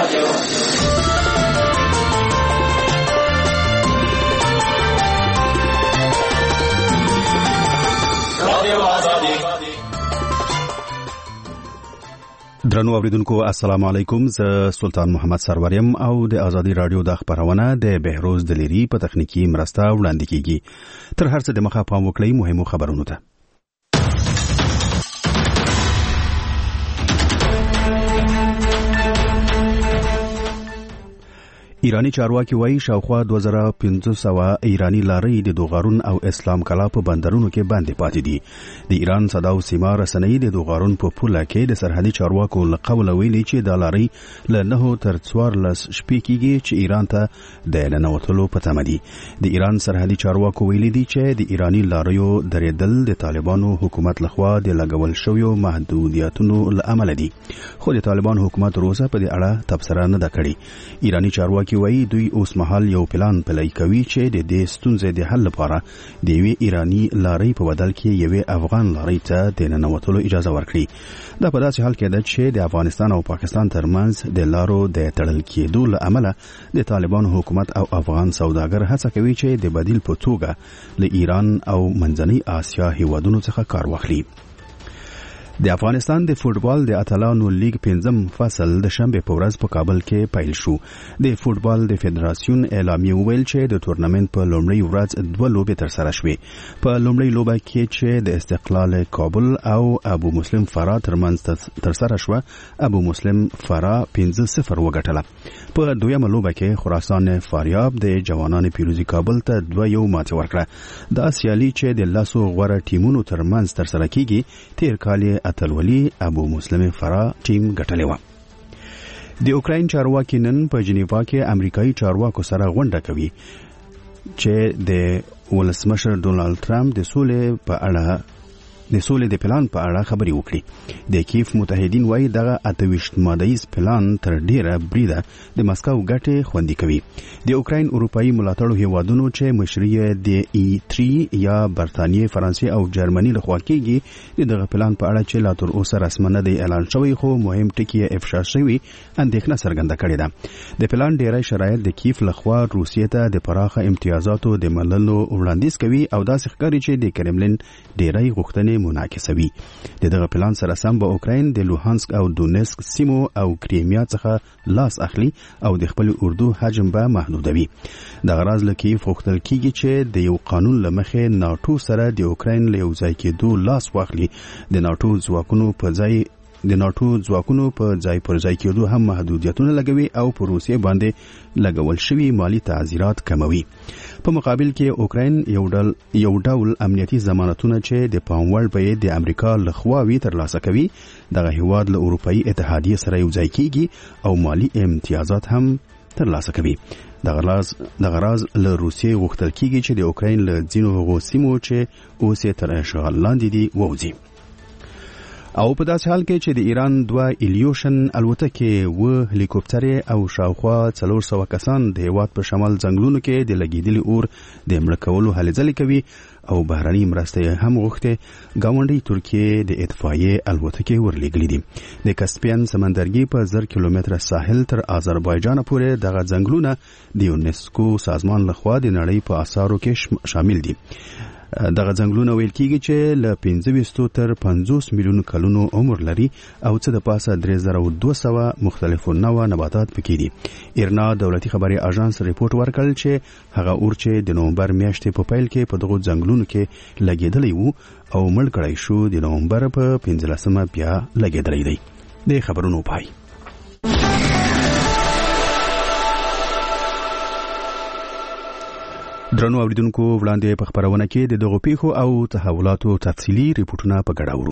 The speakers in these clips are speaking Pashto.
درنو اوریدونکو السلام علیکم. زه سلطان محمد سروریم او د آزادی رادیو د خبرونه د بهروز دلیری په تخنیکی مرسته وړاندې کیږي. تر هر څه د مخه پام وکړئ مهمو خبرونو ته. ایرانی چارواکي وایي شاوخوا 2500 ایرانی لارې د دوغارون او اسلام کلا په بندرونو کې باندې پاتې دي. د ایران صدا او سیما رسنۍ د دوغارون په پوله کې د سرحدي چارواکو له قوله ویلي چې د لارې له 9 تر 14 شپې کېږي چې ایران ته د ننوتلو په تمه دي. د ایران سرحدي چارواکو ویلي دي چې د ایرانی لاریو درېدل د طالبانو حکومت لخوا د لګول شویو محدودیتونو له امله دي، خو د طالبان حکومت روزه په دې اړه تبصره نه ده کړې. ایرانی چارواکي وایي دوی اوس مهال یو پلان پلی کوي چې د دې ستونزې د حل لپاره د یوې ایرانی لارۍ په بدل کې یوې افغان لارۍ ته د ننوتلو اجازه ورکړي. دا په داسې حال کې ده چې د افغانستان او پاکستان ترمنځ د لارو د تړل کېدو له امله د طالبان حکومت او افغان سوداګر هڅه کوي چې د بدیل په توګه له ایران او منځنۍ آسیا هیوادونو څخه کار واخلي. د افغانستان د فوټبال د اتلانو لیګ 5م فصل د شنبه په ورځ په کابل کې پیل شو. د فوټبال د فدراسیون اعلامیه ویل چې د تورنمنت په لومړۍ ورځ 2 لوبې تر سره شوې. په لومړۍ لوبه کې چې د استقلال کابل او ابو مسلم فرا ترمنځ تر سره شو، ابو مسلم فرا 5-0 وګټله. په دویمه لوبه کې خراسان فاریاب د جوانانو پیروزي کابل ته 2-1 ماتې ورکړه. دا سیالي چې د لاسو غوړه ټیمونو ترمنځ تر سره کیږي، تیر کال اتلولي ابو مسلم فرا ټیم ګټلې و. د اوکراین چارواکي نن په جنیوا کې امریکایي چارواکو سره غونډه کوي چې د ولسمشر ډونالد ټرمپ د سولې د پلان په اړه خبري وکړي. د کیف متحدین وایي دغه 28 مادهیز پلان تر ډیره بریده د مسکو ګټې خوندي کوي. د اوکراین اروپאי ملاتړو هیوادونو چې مشري د E3 یا برتانیې، فرانسې او جرمني لخوا کېږي دغه پلان په اړه چې لا تر اوسه رسمي نه دی اعلان شوی، خو مهم ټکی افشا شوی اندېښنه څرګنده کړې ده. د پلان ډیری شرایط د کیف لخوا روسیې ته د پراخه امتیازاتو د منلو وړاندیز کوي او داسې ښکاري چې د کرملین ډیری غوښتنې منعکسوي. دغه پلان سره سم به اوکراین د لوهانسک او دونیسک سیمو او کریمیا څخه لاس اخلي او د خپل اردو حجم به محدودوي. د غراض لکه غوښتل کیږي چې د یو قانون لمخې ناتو سره د اوکراین له یو ځای کېدو لاس واخلي. د ناتو ځواکونو په ځای پر ځای کېدو هم محدودیتونه لګوي او په روسیې باندې لګول شوی مالی تعزیرات کموي. په مقابل کې اوکراین یو ډول امنیتي ضمانتونه چې د پاموړ به د امریکا لخوا وی ترلاسه کوي، دغه هیواد له اروپאי اتحادیه سره یو ځای کیږي او مالی امتیازات هم ترلاسه کوي. دغه راز له روسیې غوښتل کیږي چې د اوکراین له ځینو هغو سیمو چې اوس یې تر اشغال لاندې دي ووځي. او په داسې حال کې چې د ایران 2 ایلیوشن الوتکې و هلیکوپټر او شاوخوا 400 کسان د هیواد په شمال ځنګلونو کې د لګیدلي اور د مړ کولو هلې ځلې کوي او بهرنۍ مرستې هم غوښتې. ګاونډي ترکیه د اطفائیې الوتکې ورلېږلې دي. د کسپین سمندرګي په 1000 کیلومتره ساحل تر آذربایجان پورې دغه ځنګلونه د یونسکو سازمان لخوا د نړۍ په آثارو کې شامل دي. دغه ځنګلونه ویل کیږي چې له 25 تر 50 میلیون کلونو عمر لري او څه د پاسه 3200 مختلفو نوع نباتات پکې دي. ایرنا دولتي خبري اژانس ریپورت ورکړ چې هغه اور چې د نومبر میاشتې په پیل کې په دغه ځنګلونو کې لګیدلی وو او مړ کړی شو، د نومبر په 15مه بیا لګیدلی دی. د خبرونو پای. درنو اوریدونکو وړاندې په خبرونه کې د دغو پیښو او تحولاتو تفصیلي ریپورتونه په ګډه اورو.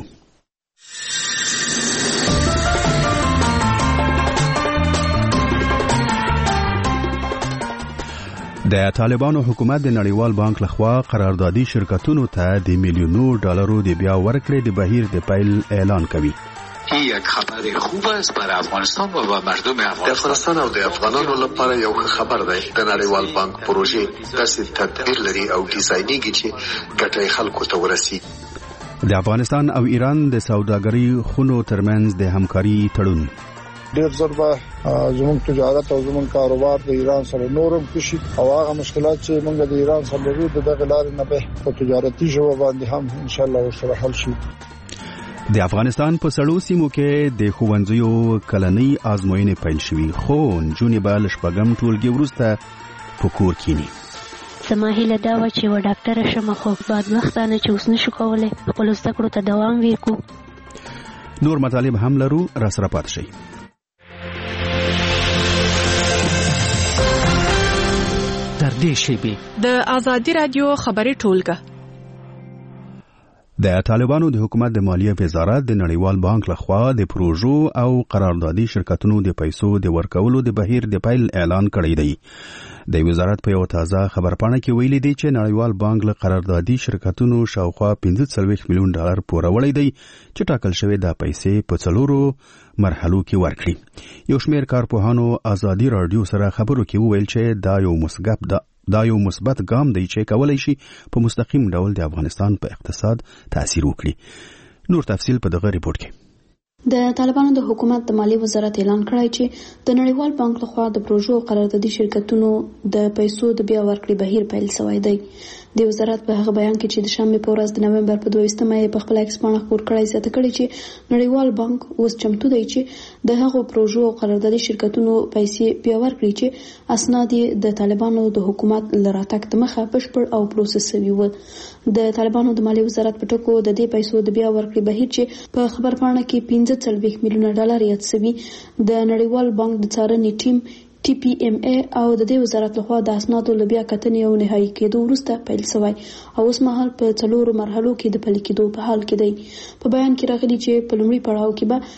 د طالبانو حکومت د نړیوال بانک لخوا قراردادي شرکتونو ته د میلیونو ډالرو د بیا ورکړې د بهیر د پیل اعلان کوي. این یک خبر خوب است برای افغانستان و مردم افغانستان او د افغانانو لپاره یو خبر دی. د نړیوال بانک پروژې داسې تدبیر لري او ډیزاینېږي چې ګټه خلکو ته ورسي. د افغانستان او ایران د سوداګرۍ خونو ترمنځ د همکاري تړون. ډیر زر به زموږ تجارت او زموږ کاروبار د ایران سره نورم کشي او هغه مشکلات چې موږ د ایران سره لرو دغه لارې نه به په تجارتي ژبه باندې هم ان شاء الله ورسره حل شي. د افغانستان په سړو سیمو کې د ښوونځیو کلنۍ ازموینې پیل شوې خو نجونې به له شپږم ټولګي وروسته په کور کینی. زما هیله دا وه چې و ډاکټره شم خو بدبختانه چې اوس نشو کولی خپلو زده کړو ته دوام ورکړو. نور مطالب هم لرو، راسره پاتې شئ. در دې شیبې د آزادي رادیو خبري ټولګه. د طالبانو د حکومت د مالیه وزارت د نړیوال بانک لخوا د پروژو او قراردادي شرکتونو د پیسو د ورکولو د بهیر د پیل اعلان کړی دی. د وزارت په یو تازه خبرپاڼه کې ویلي دی چې نړیوال بانک له قراردادي شرکتونو شاوخوا 45 میلیون ډالر پوره وړی دی چې ټاکل شوی د پیسې په څلورو مرحلو کې ورکړي. یو شمېر کارپوهانو آزادي رادیو سره خبرو کې وویل چې دا یو مثبت ګام دی چې کولای شي په مستقیم ډول د افغانستان په اقتصاد تاثیر وکړي. نور تفصیل په دغه ریپورت کې. د طالبانو د حکومت د مالی وزارت اعلان کړی چې د نړیوال بانک لخوا د پروژو او قراردادي شرکتونو د پیسو د بیا ورکړې بهیر پیل شوی دی. د وزارت په هغه بیان کې چې د شنبه په ورځ د نومبر په 22مه په خپل ایکسپانه خبر کړی زیاته کړی چې نړیوال بانک اوس چمتو دی چې د هغو پروژو او قراردادي شرکتونو پیسې بیا ورکړي چې اسناد د طالبانو د حکومت لراتک د مخه بشپړ او پروسس شوی و. د طالبانو د مالی وزارت په ټکو د دې پیسو د بیا ورکړې بهیر چې په خبرپاڼه کې 45 میلیونه ډالر یاد شوی د نړیوال بانک د څارنې ټیم TPMA او د دې وزارت لخوا د اسنادو لبیا کتنې او نهایی کېدو وروسته پیل شوی او اوس مهال په څلورو مرحلو کې د پلي کېدو په حال کې دی. په بیان کې راغلي چې په لومړي پړاو کې به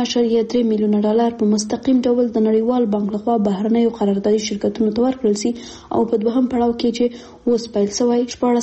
9.3 میلیونه ډالر په مستقیم ډول د نړیوال بانک لخوا بهرنیو قراردادي شرکتونو ته ورکړل شي او په دوهم پړاو کې چې اوس پیل شوی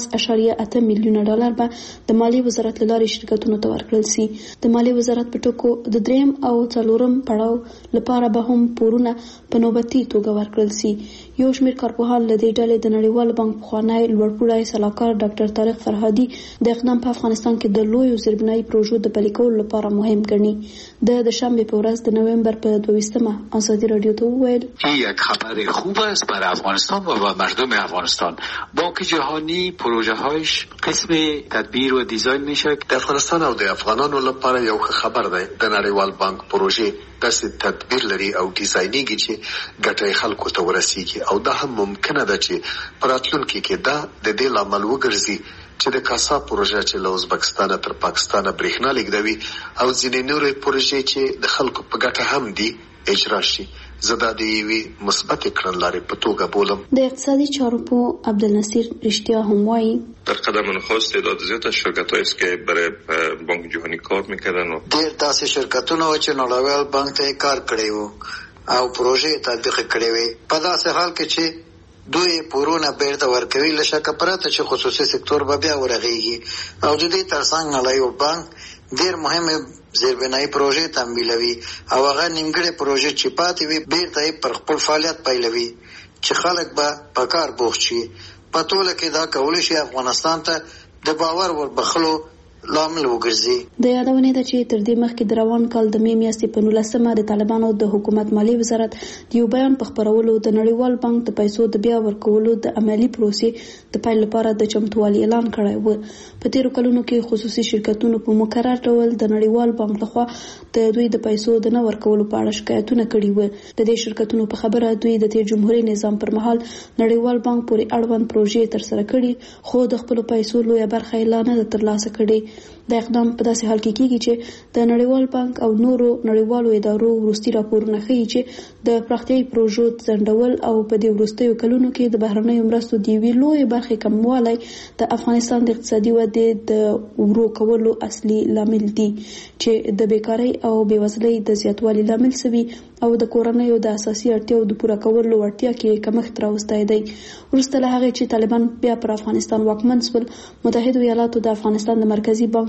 14.8 میلیونه ډالر به د مالی وزارت له لارې شرکتونو ته ورکړل شي. د مالی وزارت په ټکو د دریم او څلورم پړاو لپاره به هم پورونه په نوبتي توګه ورکړل شي. یو شمېر کارپوهان له دې ډلې د نړیوال بانک پخوانی لوړپوړی سلاکار ډاکټر طارق فرهادي د اقدام په افغانستان کې د لویو زیربنایي پروژو د پلي کولو لپاره مهم ګڼي. د شنبه په ورځ د نوامبر په 22مه آزادی رادیو ته وویل یک خبر خوب است برای افغانستان و مردم افغانستان. بانک جهانی پروژه هایش قسم تدبیر و دیزاین میشه. د افغانستان او د افغانانو لپاره یو خبر دی. د نړیوال بانک پروژه داسې تدبیر لري او ډیزاینېږي چې ګټه خلکو ته ورسیږي او دا هم ممکنه ده چې په راتلونکي کې دا د دې لامل وګرځي چې د کاسا پروژه چې له ازبکستان تر پاکستان برېښنا لیږدوي او ځینې نورې پروژې چې د خلکو په ګټه هم دي اجرا شي. زدا د یوې مثبت کړنلارې په توګه بولم. د اقتصادي چارو په عبدالنصیر رشتیا هم وایي در قدم نخست تعداد زیاد از شرکت‌هایی است که برای بانک جهانی کار می‌کردن و ډېر داسې شرکتونه و چې نړیوال بانک ته کار کړی وو او پروژې تطبیق کړې وې. په داسې حال کې چې دوی پورونه بیرته ورکوي له شکه پرته چې خصوصي سکتور به بیا ورغېږي او د دې ترڅنګ نړیوال بانک ډېر مهمه زیربنایي پروژې تمویلوي او هغه نیمګړې پروژې چې پاتې وي بیرته یې پر خپل فعالیت پیلوي چې خلک به په کار بوخت شي. په ټوله کې دا کولی شي افغانستان ته د باور وربخلو لامل وګرځي. د یادونه ده چې تر دې مخکې د روان کال د می میاشتې په 19مه د طالبانو د حکومت مالی وزارت د یو بیان په خبرولو د نړیوال بانک د پیسو د بیا ورکولو د عملی پروسې د پیل لپاره د چمتووالي اعلان کړی و. په تیرو کلونو کې خصوصي شرکتونو په مکرر ډول د نړیوال بانک لخوا د دوی د پیسو د نه ورکولو په اړه شکایتونه کړي وو. د دې شرکتونو په خبره دوی د تیر جمهوریت نظام پر مهال نړیوال بانک پورې اړوند پروژې تر سره کړي خو د خپل پیسو لویه برخه یې نه ترلاسه کړي. د اقدام په داسې حال کې کیږي چې د نړیوال بانک او نورو نړیوالو ادارو وروستي راپورونه ښیي چې د پراختیايي پروژو ځنډول او په دې وروستیو کلونو کې د بهرنیو مرستو د یوې لویې برخې کموالی د افغانستان د اقتصادي ودې د ورو کولو اصلي لامل دي چې د بیکارۍ او بېوزلۍ د زیاتوالي لامل شوي او د کورنیو د اساسي اړتیاو د پوره کولو وړتیا کې کمښت راوستی دی. وروسته له هغې چې طالبان بیا پر افغانستان واکمن شول، متحده ایالاتو د افغانستان د مرکزي بانک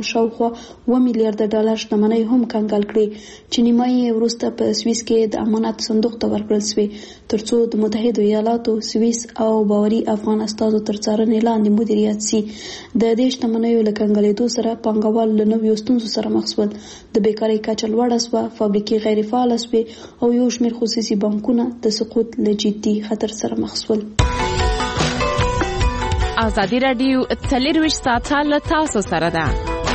شاوخوا 2 میلیارډ ډالر شتمنۍ هم کنګال کړې چې نیمایي وروسته په سویس کې د امانت صندوق ته ورکړل شوې ترڅو د متحده ایالاتو سویس او باوري افغان استازو تر څارنې لاندې مدیریت شي. د دې شتمنیو له کنګالېدو سره پانګوال له نویو ستونزو سره مخ شول. د بیکارۍ کچه لوړه شوه، فابریکې غیر فعاله شوې او یو شمېر خصوصي بانکونه د سقوط له جدي خطر سره مخ شول. ازادي راډیو 24 ساعته له تاسو سره ده.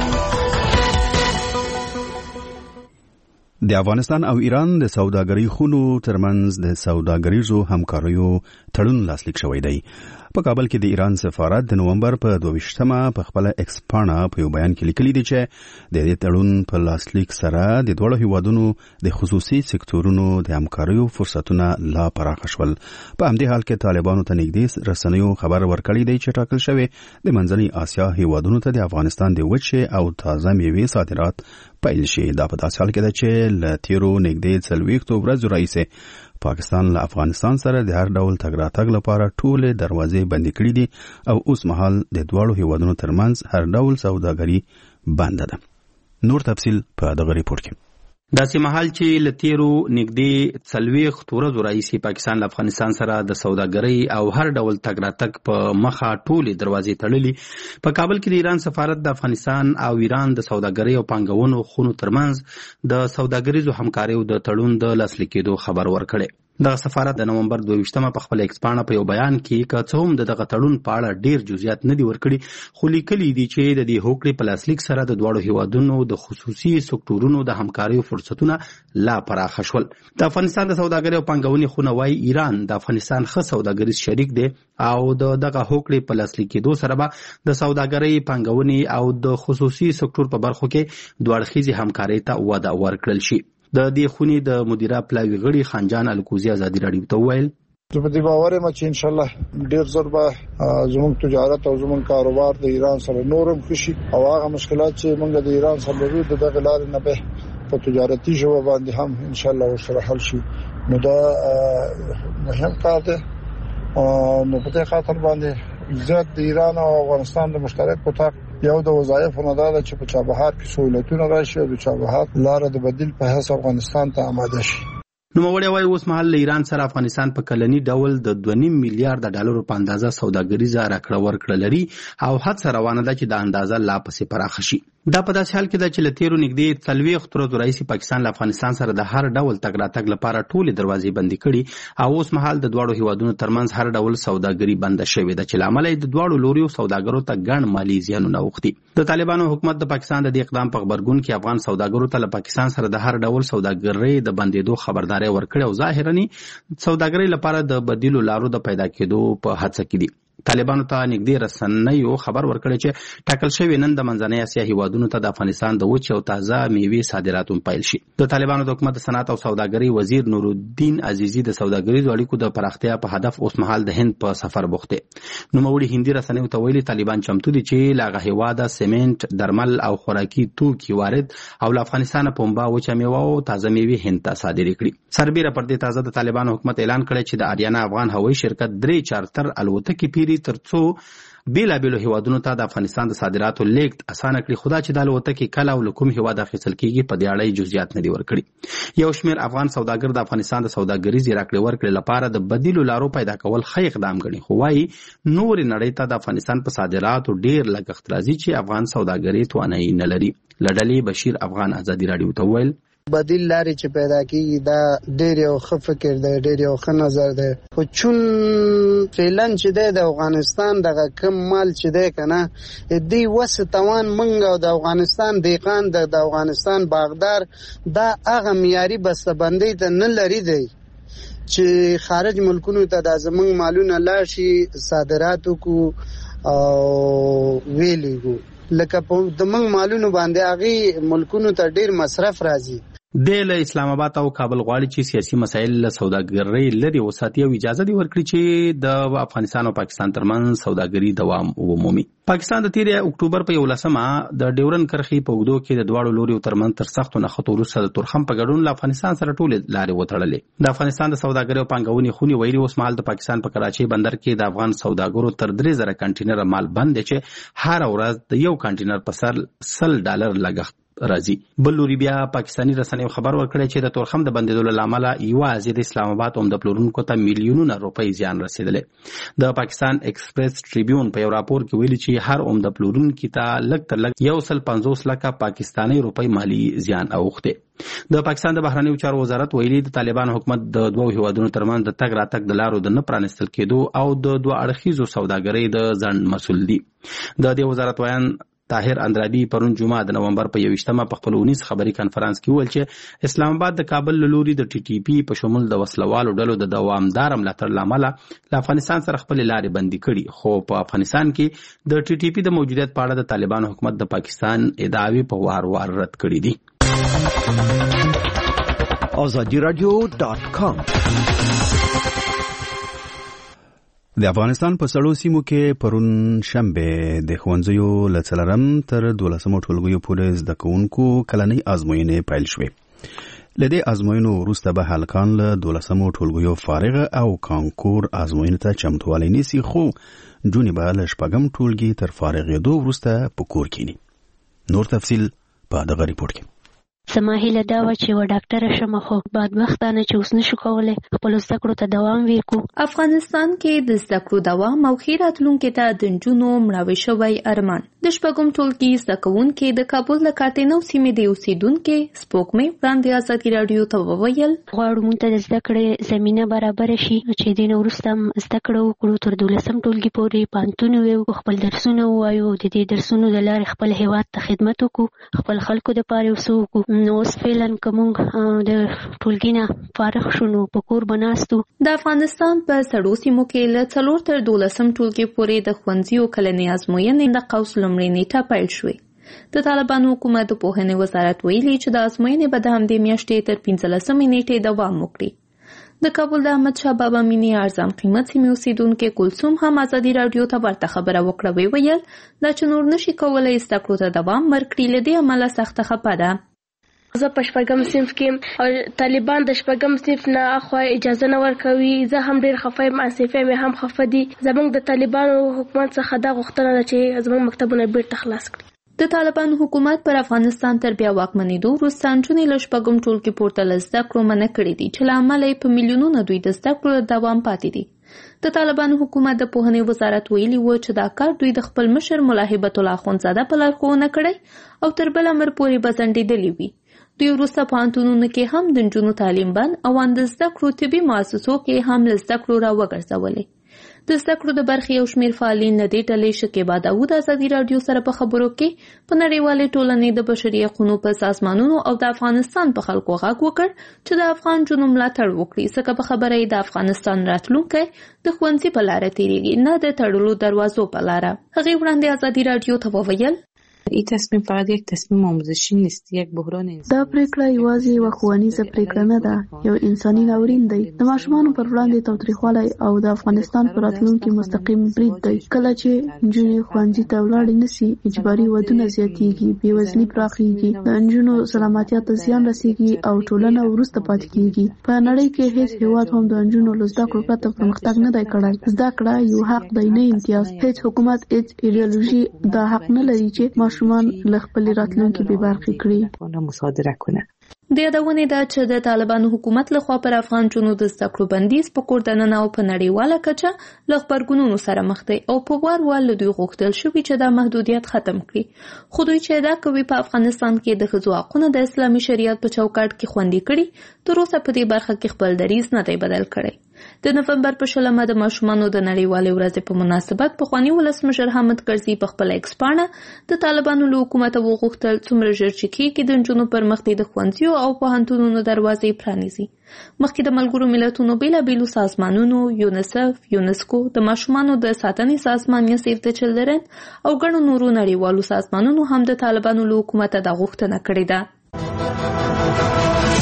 د افغانستان او ایران د سوداګرۍ خونو ترمنځ د سوداګریزو همکاریو تړون لاسلیک شوی دی. په کابل کې د ایران سفارت د نومبر په 22مه په خپل ایکس پاڼه په یو بیان کې لیکلي دي چې د دې تړون په لاسلیک سره د دوه هیوادونو د خصوصي سکتورونو د همکاریو فرصتونه لا پراخ شول. په همدې حال کې طالبانو ته نږدې رسنیو خبر ورکړی دی چې ټاکل شوی د منځنۍ آسیا هیوادونو ته د افغانستان د وچې او تازه میوې صادرات پیل شي. دا په داسې حال کې ده چې له تیرو نږدې 40 ورځو راهیسې پاکستان له افغانستان سره د هر ډول تګ راتګ لپاره ټولې دروازې بندې کړې دي او اوس مهال د دواړو هیوادونو ترمنځ هر ډول سوداګري بنده ده. نور تفصیل په دغه ریپورت کې. داسې مهال چې له تیرو نږدې 40 ورځو راهیسې پاکستان له افغانستان سره د سوداګرۍ او هر ډول تګ راتګ په مخه ټولې دروازې تړلې، په کابل کې د ایران سفارت د افغانستان او ایران د سوداګرۍ او پانګونو خونو ترمنځ د سوداګریزو همکاریو د تړون د لاسلیک کېدو خبر ورکړی. د سفارت د نومبر 22مه په خپل ایکس پاڼه په یو بیان کې که څه هم دغه تړون په اړه ډیر جزئیات نه دي ورکړي، خو لیکلي دي چې د دې هوکړې په لاسلیک سره د دواړو هیوادونو د خصوصي سکتورونو د همکاریو فرصتونه لا پراخ شول. د افغانستان د سوداګرۍ او پانګونې خونه وايي ایران د افغانستان ښه سوداګریز شریک دی او دغه هوکړې په لاسلیک کېدو سره به د سوداګرۍ، پانګونې او د خصوصي سکتور په برخو کې دوه اړخیزې همکارۍ ته وده ورکړل شي. د دې خونې د مدیره پلاوي غړي خانجان الکوزي ازادي راډیو ته وویل زه په دې باور یم چې ان شاء الله ډیر زر به زموږ تجارت او زموږ کاروبار د ایران سره نورم خوشي او هغه مشکلات چې موږ د ایران سره لرو د دغه لارې نه به په تجارتي ژبه باندې هم ان شاء الله ورسره حل شي. نو دا مهم کار دی. نو په دې خاطر باندې زیات د ایران او افغانستان د مشترک اتاق یو د وظایف نه ده چې په چابهار کې سہولتونه راشي او د چابهار لار د بدیل په حساب افغانستان ته آماده شي. نوموړی وايي اوس مهال له ایران سره افغانستان په کلني ډول د 2.5 میلیارډ ډالرو په اندازه سوداګریزه راکړه ورکړه لري او هڅه روانه ده چې د اندازه لا پسې پراخه شي. دا په داسې حال کې ده چې له تیرو نږدې 40 ورځو راهیسې پاکستان له افغانستان سره د هر ډول تګ راتګ لپاره ټولې دروازې بندې کړي او اوس مهال د دواړو هیوادونو ترمنځ هر ډول سوداګري بنده شوې ده چې له امله د دواړو لوریو سوداګرو ته ګڼ مالي زیانونه اوښتي. د طالبانو حکومت د پاکستان د دې اقدام په غبرګون کې افغان سوداګرو ته له پاکستان سره د هر ډول سوداګرۍ د بندېدو خبرداري ورکړې او ظاهراً سوداګرۍ لپاره د بدیلو لارو د پیدا کېدو په هڅه کې دي. طالبانو ته نږدې رسنیو خبر ورکړی چې ټاکل شوی نن د منځنۍ اسیا هیوادونو ته د افغانستان د وچې او تازه میوې صادرات پیل شي. د طالبانو د حکومت د صنعت او سوداګرۍ وزیر نورالدین عزیزي د سوداګریزو اړیکو د پراختیا په هدف اوس مهال د هند په سفر بوخت دی. نوموړي هندي رسنیو ته ویلي طالبان چمتو دي چې له هغه هیواده سیمنټ، درمل او خوراکي توکي وارد او له افغانستان پنبه، وچه میوه او تازه میوې هند ته صادرې کړي. سربیره پر دې تازه د طالبانو حکومت اعلان کړی چې د آریانا افغان هوایي شرکت 3 چارتر الوتکې پیری ترڅو بیلابیلو هیوادونو ته د افغانستان د صادراتو لیږد اسانه کړي. خو دا چې د الوتکې کله او له کوم هیواد اخیستل کیږي په دې اړه جزئیات نه دي ورکړي. یو شمېر افغان سوداګر د افغانستان د سوداګریزې راکړې ورکړې لپاره د بدیلو لارو پیدا کول ښه اقدام ګڼي، خو وايي نورې نړۍ ته د افغانستان په صادراتو ډیر لګښت راځي چې افغان سوداګري توانایي نه لري. له ډلې بشیر افغان ازادي راډیو ته وویل بدیل لارې چې پیدا کیږي دا ډېر یو ښه فکر دی، ډېر یو ښه نظر دی. خو چون فعلا چې دی د افغانستان دغه کم مال چې دی که نه دې وس توان موږ او د افغانستان دهقان د افغانستان باغدار دا هغه معیاري بسته‌بندۍ ته نه لري دی چې خارج ملکونو ته دا زموږ مالونه لاړ شي صادرات وکړو او ویلیږو. لکه د موږ مالونو باندې هغې ملکونو ته ډېر مصرف راځي. د اسلام آباد او کابل غواړي چې سیاسي مسایل له سوداګرۍ لري وساتي او اجازه دی ورکړي چې د افغانستان او پاکستان ترمنځ سوداګري دوام ومومي. پاکستان د 13 اکتوبر په 11 د ډیورن کرښې په اوږدو کې د دواړو لوري ترمنځ تر سختو نښتو وروسته د تورخم په ګډون له افغانستان سره ټولې لارې وتړلې. د افغانستان د سوداګرۍ او پانګونې خونې ویلي اوس مهال د پاکستان په کراچۍ بندر کې د افغان سوداګرو تر 3000 کنټینر مال بند دي چې هر ورځ د یو کنټینر په سر $100 لګښت راځي. بل لوري بیا پاکستاني رسنیو خبر ورکړی چې د تورخم د بندیدو له امله یوازې د اسلام آباد عمده پلورونکو ته میلیونونه روپۍ زیان رسیدلې. د پاکستان ایکسپریس ټریبیون په یو راپور کې ویلي چې هر عمده پلورونکي ته لږ تر لږ 150 لکه پاکستاني روپۍ مالی زیان اوښتې. د پاکستان د بهرنیو چارو وزارت ویلي د طالبان حکومت د دوو هیوادونو ترمنځ د تګ راتګ د لارو د نه پرانستل کېدو او د دوه اړخیزو سوداګرۍ د ځنډ مسؤل دي. د دې وزارت ویان طاهر اندرابي پرون جمعه د نومبر په 21 په خپل 19 خبري کانفرنس کې ویل چې اسلام آباد د کابل له لوري د ټي ټي پی په شمول د وسلوالو ډلو د دوامدار ملاتړ لامل له افغانستان سره خپل لارې بندي کړي، خو په افغانستان کې د ټي ټي پی د موجودیت په اړه د طالبان حکومت د پاکستان ادعاوې په وار رد کړي دي. azadiradio.com د افغانستان په سړو سیمو کې پرون شنبه د ښوونځیو له 4 تر 12 ټولګیو پورې زده کوونکو کلنۍ ازموینې پیل شوې. له دې ازموینو وروسته به هلکان له 12 ټولګیو فارغ او کانکور ازموینې ته چمتووالی نیسي، خو جونې به له 4 ټولګي تر فارغېدو وروسته په کور کینی. نور تفصیل په دغه ریپورت کې. زما هیله دا وه چې یوه ډاکټره شم، خو بدبختانه چې اوس نشو کولی خپلو زده کړو ته دوام ورکړو. افغانستان کې د زده کړو دوام او ښې راتلونکي ته د نجونو مړاوی شوی ارمان. د 4 ټولګي زده کوونکي د کابل له کاټینو سیمې د اوسېدونکي سپوږمۍ وړاندې ازادي راډیو ته وویل غواړو موږ ته د زده کړې زمینه برابره شي چې دې نه وروسته هم زده کړه وکړو، تر 12 ټولګي پورې پوهنتون ووایو، خپل درسونه ووایو، د دې درسونو د لارې خپل هېواد ته خدمت وکړو، خپل خلکو دپاره یو څه وکړو. نو اوس فعلا که موږ د ټولګي نه فارغ شو نو په کور به ناست وو. د افغانستان په سړو سیمو کې له 4 تر 12 ټولګي پورې د ښوونځیو کلنۍ ازموینې د قوس لومړۍ نیټه پیل شوې. د طالبانو حکومت د پوهنې وزارت ویلي چې د ازموینې به د همدې میاشتې تر 15 نیټې دوام وکړي. د کابل د احمد شاه بابا مینی ارزان قیمت سیمې اوسېدونکې کلثوم هم ازادي راډیو ته ورته خبره وکړه. ویل دا چې نور نشي کولی زده کړو ته دوام ورکړي، له دې امله سخته خفه ده. زه په 4 صنف کې او طالبان د 4 صنف نه اخوا اجازه نه ورکوي. زه هم ډیر خفه یم، اسفه مې هم خفه دي. زموږ د طالبانو حکومت څخه دا غوښتنه ده چې زموږ مکتبونه بیرته خلاص کړي. د طالبانو حکومت پر افغانستان تر بیا واکمنېدو وروسته نجونې له 4 ټولګي پورته له زده کړو منع کړي دي، چې له امله یې په میلیونونو دوی د زده کړو دوام پاتې دي. د طالبانو حکومت د پوهنې وزارت ویلي و چې دا کار دوی د خپل مشر ملا هیبت الله اخندزاده په لارښوونه کړی او تر بل امر پورې به ځنډېدلي وي. دوی وروسته پوهنتونونو کې هم د نجونو تعلیم بند او د زده کړو طبي مؤسسو کې هم له زده کړو راوګرځولې. د زده کړو د برخې یو شمېر فعالین له دې ډلې شکیبا داود ازادي راډیو سره په خبرو کې په نړیوالې ټولنې د بشري حقوقو په سازمانونو او د افغانستان په خلکو غږ وکړ چې د افغان نجونو ملاتړ وکړي، ځکه په خبره یې د افغانستان راتلونکی د ښوونځي په لاره تېرېږي، نه د تړلو دروازو په لاره. هغې وړاندې ازادي راډیو ته وویل این تصمیم فقط یک تصمیم آموزشی نیست، یک بحران انسانی. دا پریکړه یوازې یوه ښوونیزه پریکړه نه ده، یو انساني ناورین دی. د ماشومانو پر وړاندې تاوتریخوالی او د افغانستان په راتلونکي مستقیم برید دی. کله چې نجونې ښوونځي ته ولاړې نشي، اجباري ودونه زیاتېږي، بېوزلي پراخېږي، د نجونو سلامتیا ته زیان رسېږي او ټولنه وروسته پاتې کېږي. په نړۍ کې هیڅ هېواد هم د نجونو له زده کړو پرته پرمختګ نه دی کړی. زده کړه یو حق دی، نه امتیاز. هیڅ حکومت، هیڅ ایډیالوژي دا حق نه لري چې ماشومان له خپلې راتلونکي بې برخې کړي. مصادره کنه. د یادونې ده چې د طالبانو حکومت لخوا پر افغان نجونو د زده کړو بندیز په کور دننه او په نړیواله کچه له غبرګونونو سره مخ دی او په وار له دوی غوښتل شوي چې دا محدودیت ختم کړي، خو دوی چې ادعا کوي په افغانستان کې د ښځو حقونه د اسلامي شریعت په چوکاټ کې خوندي کړي، تر اوسه په دې برخه کې خپل دریځ نه دی بدل کړی. د نومبر په 16 د ماشومانو د نړیوالې ورځې په مناسبت پخواني ولسمشر حامد کرزي په خپل ایکس پاڼه د طالبانو له حکومته وغوښتل څومره ژر چې کېږي د نجونو پر مخ د ښوونځیو او پوهنتونونو دروازې پرانیزي. مخکې د ملګرو ملتونو بېلابېلو سازمانونو، یونیسف، یونسکو، د ماشومانو د ساتنې سازمان یا سیف د چلډرن او ګڼو نورو نړیوالو سازمانونو هم د طالبانو له حکومته دا غوښتنه کړې ده.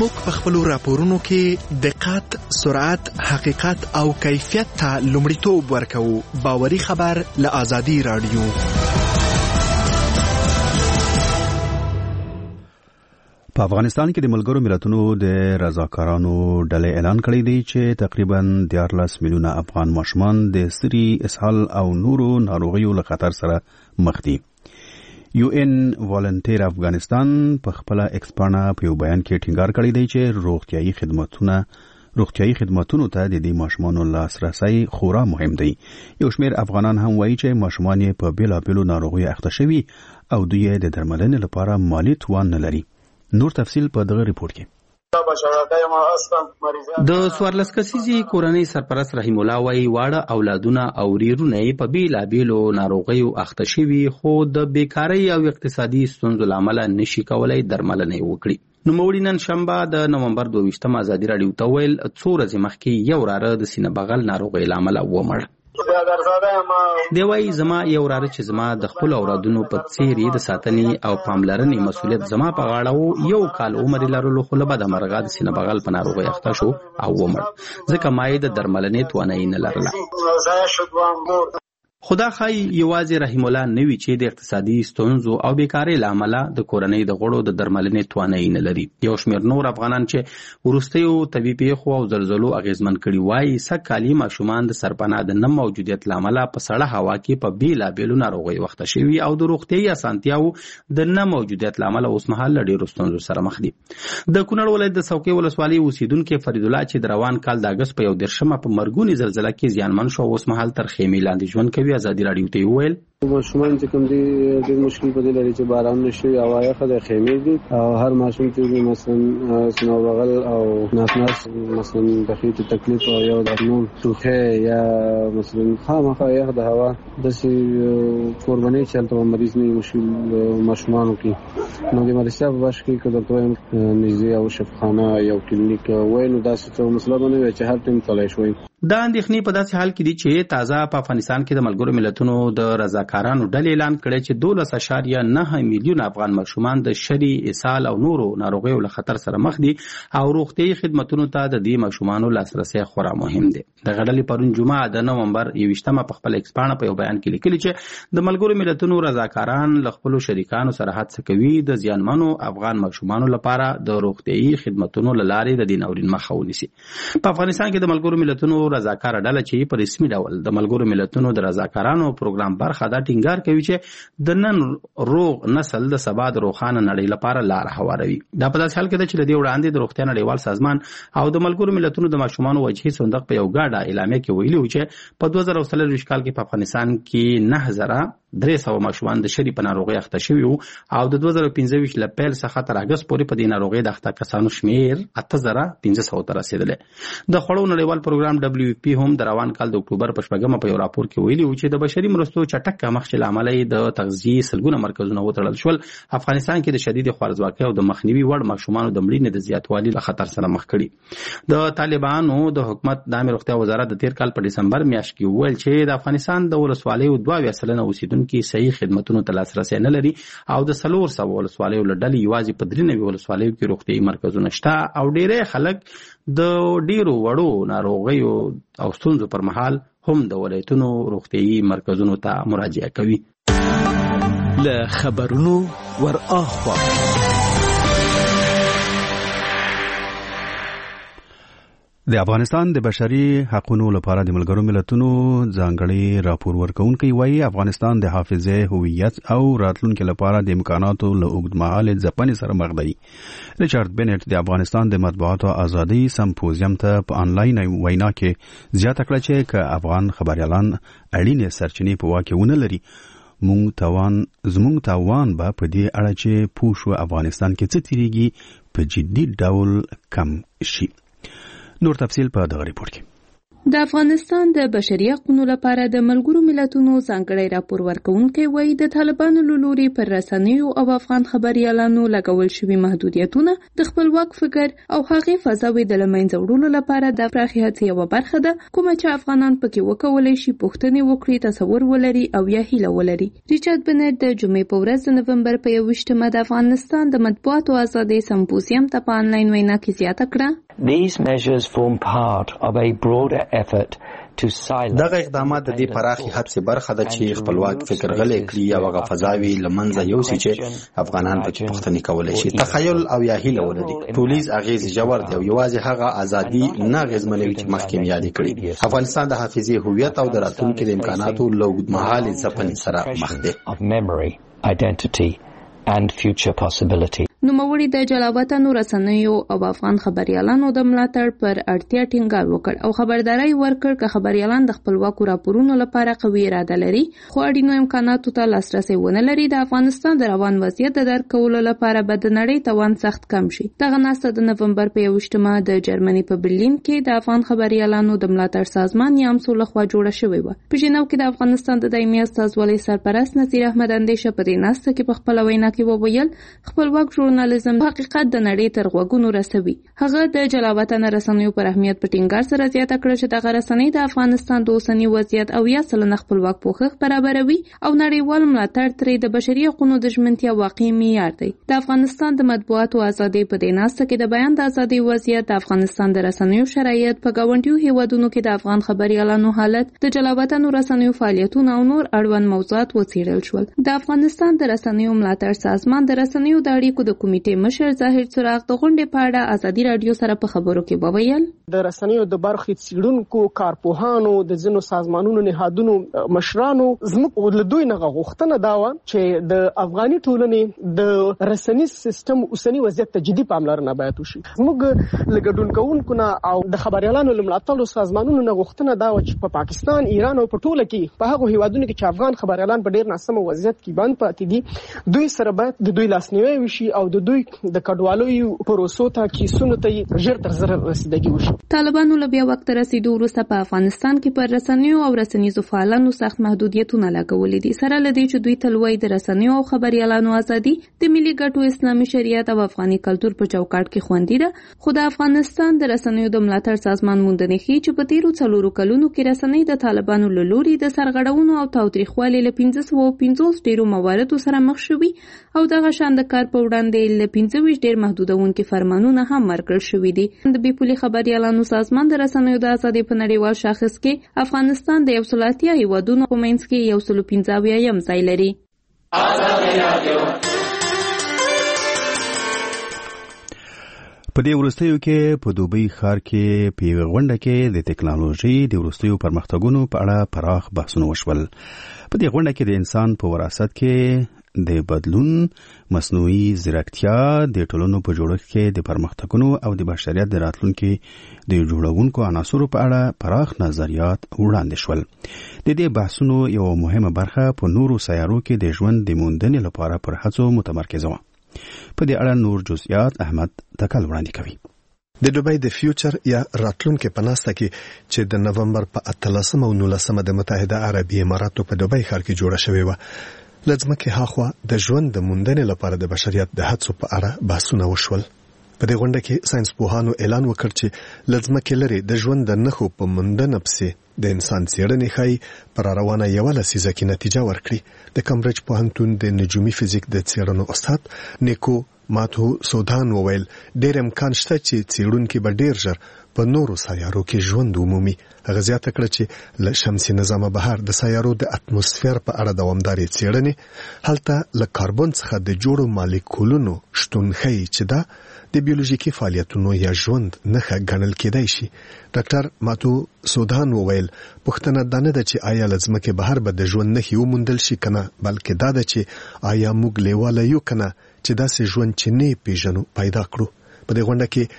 موږ په خپلو راپورونو کې دقت، سرعت، حقیقت او کیفیت ته لومړیتوب ورکوو. باوري خبر له آزادي رادیو. په افغانستان کې د ملګرو ملتونو د رضاکارانو ډلې اعلان کړی دی چې تقریبا 14 میلیونه افغان ماشومان د سري، اسهال او نورو ناروغیو له خطر سره مخ دي. UN والنټیر افغانستان په خپل ایکسپانا په یو بیان کې ټینګار کړی دی چې روغتیايي خدماتونو ته د دې ماشومانو لاسرسي خورا مهم دی. یو شمېر افغانان هم وایي چې ماشومان یې په بیلابیلو ناروغیو اخته شوي او دوی د درملنې لپاره مالی توان نه لري. نور تفصیل په دغه ریپورت کې. د 14 کسیزي کورنۍ سرپرست رحیم الله وايي واړه اولادونه او ریرونه په بیلابیلو ناروغیو اخته شوي خو د بیکارۍ او اقتصادي ستونزو له امله نشي کولای درملنه وکړي. نوموړي نن شنبه د نومبر 22 ازادي راډیو ته ویل څو ورځې مخکې یو وراره د سینه بغل ناروغۍ له امله ومړ. دی وايي زما یو وراره چې زما د خپل اولادونو په څیر د ساتنې او پاملرنې مسؤلیت زما په غاړه وو. یو کال عمر لرلو خو له بده مرغه د سینه بغل په ناروغۍ اخته شو او ومړ ځکه ما یې د درملنې توانایي نه لرله. خدا خای یوازې رحیم الله نوی چې د اقتصادي ستونزو او بیکارۍ له امله د کورنۍ د غړو د درملنې توانایي نه لري. یو شمېر نور افغانان چې وروستیو طبي پیښو او زلزلو اغیزمن کړي وایي سږکالي ماشومان د سرپناه د نه موجودیت له امله په سړه هوا کې په بیلابیلو ناروغیو اخته شوي او د روغتیايي اسانتیاو د نه موجودیت له امله اوس مهال له ډېرو ستونزو سره مخ دي. د کونړ ولایت د څوکۍ ولسوالۍ اوسیدونکي فرید الله چې د روان کال د اګست په 11 په مرګوني زلزله کې زیانمن شو اوس مهال تر خیمې لاندې ژوند کوي. ازادي راډیو ته ویل ماشومان چې کوم دي ډېر مشکل په دې لري چې باران نشي او یخه د خیمې دي او هر ماشوم چې مثلا سینه بغل او ناس مثلا د خېټې تکلیف او یو د نور ټوخه یا مثلا خامخا یخ د هوا د سي قرباني چلته مریض نه مشکل ماشومان کې نو د مرسته په باش کې کډرته نږدې او شفاخانه یو کلینیک وینو داسې څه مسله باندې چې هر ټیم تلای شوی. دا اندېښنې په داسې حال کې دي چې تازه په افغانستان کې د ملګرو ملتونو د رضاکارانو ډلې اعلان کړی چې 12.9 میلیون افغان ماشومان د شری، اسهال او نورو ناروغیو له خطر سره مخ دي او روغتیايي خدماتونو ته د دې ماشومانو لاسرسي خورا مهم دی. د غډلې پرون جمعه د نومبر 21 په خپل ایکسپانا په یو بیان کې لیکلي چې د ملګرو ملتونو رضاکاران له خپل شریکانو سره هڅه کوي د زیانمنو افغان ماشومانو لپاره د روغتیايي خدماتونو لارې د دې ناورین مخه ونیسي. په افغانستان کې د ملګرو ملتونو رضاکار ډله چې په رسمي ډول د ملګرو ملتونو د رضاکارانو پروګرام برخه دا ټینګار کوي چې د نن روغ نسل د سبا د روښانه نړۍ لپاره لار هواروي. دا په داسې حال کې ده چې د دې وړاندې د روغتیا نړیوال سازمان او د ملګرو ملتونو د ماشومانو وجهي صندوق په یو ګډه اعلامیه کې ویلي و چې په 2023 کال کې په افغانستان کې 9300 ماشومان د شری په ناروغۍ اخته شوي وو او د 2015 له پیل څخه تر اګست پورې په دې ناروغۍ د اخته کسانو شمیر 8500 ته رسیدلی. د خوړو نړیوال پروګرام WFP هم د روان کال د اکتوبر په 14 په یو راپور کې ویلي و چې د بشري مرستو چټک کمښت له امله د تغذیې سلګونه مرکزونه وتړل شول. افغانستان کې د شدید خوارځواکۍ او د مخنیوي وړ ماشومانو د مړینې د زیاتوالي له خطر سره مخ کړي. د طالبانو د حکومت د عامه روغتیا وزارت د تیر کال په دسمبر میاشت کې وویل چې د افغانستان د ولسوالیو 2% اوسیدونکو کې صحیح خدماتونو ته لاسرسي نه لري او د 400 ولسوالیو له ډلې یوازې په 93 ولسوالیو کې روغتیايي مرکزونه شته او ډېری خلک د ډېرو وړو ناروغیو او ستونزو پر مهال هم د ولایتونو روغتیايي مرکزونو ته مراجعه کوي. له خبرونو ور اخوا د افغانستان د بشري حقوقو لپاره د ملګرو ملتونو ځانګړي راپور ورکونکي وایي افغانستان د حافظه هویت او راتلونکو لپاره د امکاناتو له اوږدمهاله ځپنې سره مخ دی. ریچارډ بینټ د افغانستان د مطبوعاتو ازادي سمپوزیم ته په انلاین وینا کې زیاته کړه چې که افغان خبريالان اړینې سرچینې په واکه ونه لري زموږ توان به په دې اړه چې پوښو افغانستان کې څه تیریږي په جدي ډول کم شي. نور تفصیل په دغه ریپورت کې. د افغانستان د بشري حقوقو لپاره د ملګرو ملتونو ځانګړی راپور ورکوونکی وایي د طالبانو له لوري پر رسنیو او افغان خبريالانو لګول شوي محدودیتونه د خپلواک فکر او هغې فضاوې د له منځه وړلو لپاره د پراخې هڅې یوه برخه ده، کومه چې افغانان پکې وکولی شي پوښتنې وکړي، تصور ولري او یا هیله ولري. ریچارډ بنټ د جمعې په ورځ د نومبر په 21 د افغانستان د مطبوعاتو ازادۍ سمپوزیم ته په آنلاین وینا کې زیاته کړه. These measures form part of a broader effort to silence. دغه اقدامات د دې پراخي هڅې برخه ده چې خپلواک فکر غلی کړي او هغه فضاوي له منځه یوسي چې افغانان پکې پوښتنې کولی شي، تخیل او یا هیله ولري. ټولیز اغېز ژور دی او یوازې هغه ازادي نه اغېزمنوي چې مخکې مې یادې کړې. افغانستان د حافظې هویت او د راتلونکي د امکاناتو له اوږدمهالې ځپنې سره مخ دی. Memory, identity and future possibility. نوموړي د جلاوطنو رسنیو او افغان خبريالانو د ملاتړ پر اړتیا ټینګار وکړ او خبرداري ورکړ چې خبريالان د خپلواکو راپورونو لپاره قوي اراده لري، خو اړینو امکاناتو ته لاسرسي ونه لري. د افغانستان د روان وضعیت د درک کولو لپاره به د نړۍ توان سخت کم شي. دغه ناسته د نومبر په 21 د جرمني په برلین کې د افغان خبريالانو د ملاتړ سازمان یامسو لخوا جوړه شوې و. په ژنو کې د افغانستان د دایمي استازولۍ سرپرست نصیر احمد اندیشه په دې ناسته کې په خپل وینا کې وویل خپلواک ژورنالیزم حقیقت د نړۍ تر غوږونو رسوي. هغه د جلاوطن رسنیو پر اهمیت په ټینګار سره زیاته کړه چې دغه رسنۍ د افغانستان د اوسني وضعیت او یا سلنه خپلواک پوښښ برابروي او نړیوال ملاتړ ترې د بشري حقوقو د ژمنتیا واقعي معیار دی. د افغانستان د مطبوعاتو ازادۍ په دې ناسته کې د بیان د ازادۍ وضعیت، د افغانستان د رسنیو شرایط، په ګاونډیو هیوادونو کې د افغان خبريالانو حالت، د جلاوطن رسنیو فعالیتونه او نور اړوند موضوعات وڅېړل شول. د افغانستان د رسنیو ملاتړ سازمان د رسنیو د اړیکو د کمیټې مشر ظاهر څراغ د غونډې په اړه ازادي رادیو سره په خبرو کې وویل د رسنیو د برخې څېړونکو، کارپوهانو، د ځینو سازمانونو نهادونو مشرانو زموږ له دوی نه غوښتنه دا وه چې د افغاني ټولنې د رسنیز سیستم اوسني وضعیت ته جدي پاملرنه باید وشي. زموږ له ګډون کوونکو نه او د خبريالانو له ملاتړو سازمانونو نه غوښتنه دا وه چې په پاکستان، ایران او په ټوله کې په هغو هیوادونو کې چې افغان خبريالان په ډېر ناسمه وضعیت کې بند پاتې دي، دوی سره باید د دوی لاسنیوی وشي او د دوی د کډوالۍ پروسو ته کیسونو ته ژر تر ژره رسیدګي وشي. طالبانو له بیا وخت رسیدو وروسته په افغانستان کې پر رسنیو او رسنیزو فعالانو سخت محدودیتونه لګولي دي، سره له دې چې دوی تل وایي د رسنیو او خبريالانو ازادي د ملي ګټو، اسلامي شریعت او افغاني کلتور په چوکاټ کې خوندي ده. خو د افغانستان د رسنیو د ملاتړ سازمان موندنې ښیي چې په تیرو 4 کلونو کې رسنۍ د طالبانو له لوري د سرغړونو او تاوتریخوالي له 1550 ډیرو مواردو سره مخ شوي او دغه شان د کار په وړاندې له 15 ډیر محدودونکي فرمانونه هم ورکړل شوي دي. د بیپولي خبريالانو سازمان د رسنیو د ازادۍ په نړیوال شاخص کې افغانستان د 180 هیوادونو په منځ کې 115 ځای لري. په دې وروستیو کې په دوبۍ ښار کې په یوه غونډه کې د ټکنالوژي د وروستیو پرمختګونو په اړه پراخ بحثونه وشول. په دې غونډه کې د انسان په وراثت کې د بدلون، مصنوعي ځیرکتیا، د ټولنو په جوړښت کې د پرمختګونو او د بشریت د راتلونکي د جوړونکو عناصرو په اړه پراخ نظریات وړاندې شول. د دې بحثونو یو مهمه برخه په نورو سیارو کې د ژوند د موندنې لپاره پر هڅو متمرکزه وه. په دې اړه نور جزئیات احمد تکل وړاندې کوي. د دوبۍ د فیوچر یا راتلونکي په ناسته کې چې د نومبر په 18 او 19 د متحده عربي اماراتو په دوبۍ ښار کې جوړه شوې وه، لږمکه هاخوا د ژوند د موندنې لپاره د بشریت د هڅو په اړه بحثونه وشول. په دې غونډه کې ساينس پوهانو اعلان وکړ چې لږمکه لري د ژوند د نښو په موندنه پسې د انسان څېړنې ښایي پر روانه یوه لسیزه کې نتیجه ورکړي. د کمبریج پوهنتون د نجومي فزیک د څېړنو استاد نیکو ماتو سودان وویل ډېر امکان شته چې څېړونکي به ډېر ژر په نورو سیارو کې ژوند ومومي. هغه زیاته کړه چې له شمسي نظام بهر د سیارو د اتموسفیر په اړه دوامدارې څېړنې هلته له کاربن څخه د جوړو مالیکولونو شتون ښیي چې دا د بیولوژیکي فعالیتونو یا ژوند نښه ګڼل کېدای شي. ډاکټر ماتو سودان وویل پوښتنه دا نه ده چې آیا له ځمکې بهر به د ژوند نښې وموندل شي که نه، بلکې دا ده چې آیا موږ لیواله یو که نه چې داسې ژوند چې نه پیژنو پیدا کړو. په دې غونډه کې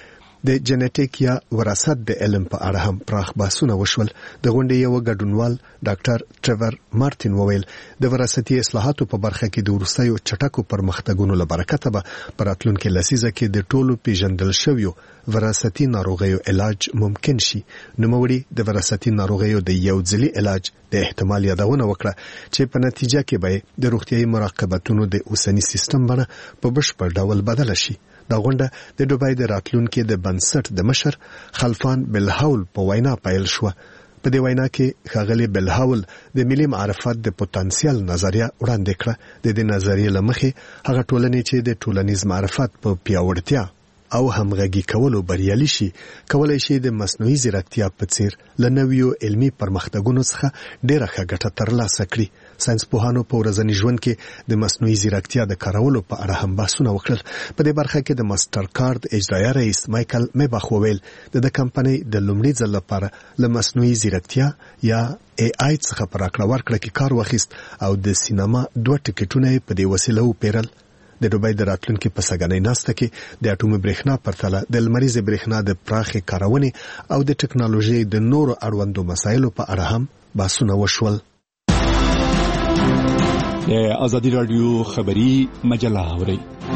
د جنټیک یا وراثت د علم په اړه هم پراخ بحثونه وشول. د غونډې یو ګډونوال ډاکټر ټریور مارټین وویل د وراثتي اصلاحاتو په برخه کې د وروستیو چټکو پرمختګونو له برکته به په راتلونکي لسیزه کې د ټولو پیژندل شویو وراثتي ناروغیو علاج ممکن شي. نوموړي د وراثتي ناروغیو د یو ځلي علاج د احتمال یادونه وکړه چې په نتیجه کې به د روغتیايي مراقبتونو د اوسنی سیستم باندې په بشپړ ډول بدل شي. دا غونډه د دوبای د راتلونکي د بنسټ د مشر خلفان بلحول په وینا پیل شو. په دې وینا کې ښاغلي بلحول د ملي معرفت د پوتنسیل نظریه وړاندې کړه. د دې نظریې لمخې هغه ټولنې چې د ټولنیز معرفت په پیاوړتیا او همغږي کولو بریالي شي کولای شي د مصنوعي ځیرکتیا په څیر له نویو علمي پرمختګونو څخه ډېره ښه ګټه ترلاسه کړي. ساينس پوهانو په ورځني ژوند کې د مصنوعي ځیرکتیا د کارولو په اړه هم بحثونه وکړل. په دې برخه کې د ماستر کارت اجرایي رئیس مایکل میباخ وویل د کمپنۍ د لومړي ځل لپاره له مصنوعي ځیرکتیا یا AI څخه پر راکړه ورکړه کې کار واخیست او د سینما 2 ټیکټونه په دې وسیله وپیرل. د دوبای د راتلونکي په سګنۍ ناسته کې د اټومي برېښنا پرتله د لمریز برېښنا د پراخې کارونې او د ټکنالوژي د نورو اړوندو مسایلو په اړه هم بحثونه وشول. ازادي رادیو خبری مجله اوري.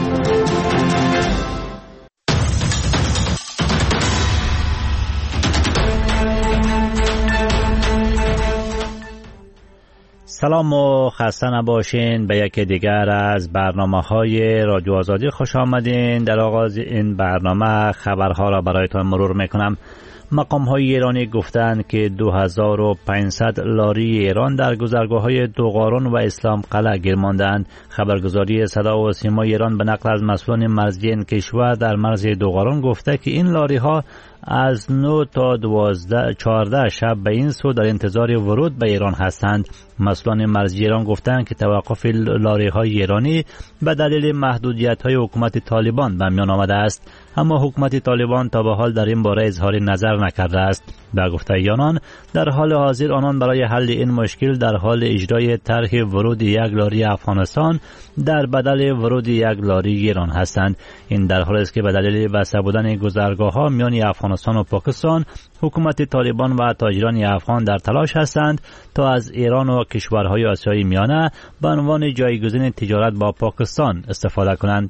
سلام و خسته نباشین به یکی دیگر از برنامه‌های رادیو آزادی خوش آمدین. در آغاز این برنامه خبرها را برایتان مرور میکنم. مقام‌های ایرانی گفتند که 2500 لاری ایران در گذرگاه‌های دوغاران و اسلام قلعه گیر ماندند. خبرگزاری صدا و سیما ایران به نقل از مسئولان مرزی این کشور در مرز دوغاران گفته که این لاری‌ها از 9 تا 14 شب به این سو در انتظار ورود به ایران هستند. مسئولان مرزی ایران گفتند که توقف لاری‌های ایرانی به دلیل محدودیت‌های حکومت طالبان به میان آمده است، اما حکومت طالبان تا به حال در این باره اظهار نظر نکرده است. به گفته آنان در حال حاضر آنان برای حل این مشکل در حال اجرای طرح ورود یک لاری افغانستان در بدل ورود یک لاری ایران هستند. این در حالی است که به دلیل بسته بودن گذرگاه‌ها میان افغانستان و پاکستان حکومت طالبان و تاجران افغان در تلاش هستند تا از ایران و کشورهای آسیای میانه به عنوان جایگزین تجارت با پاکستان استفاده کنند.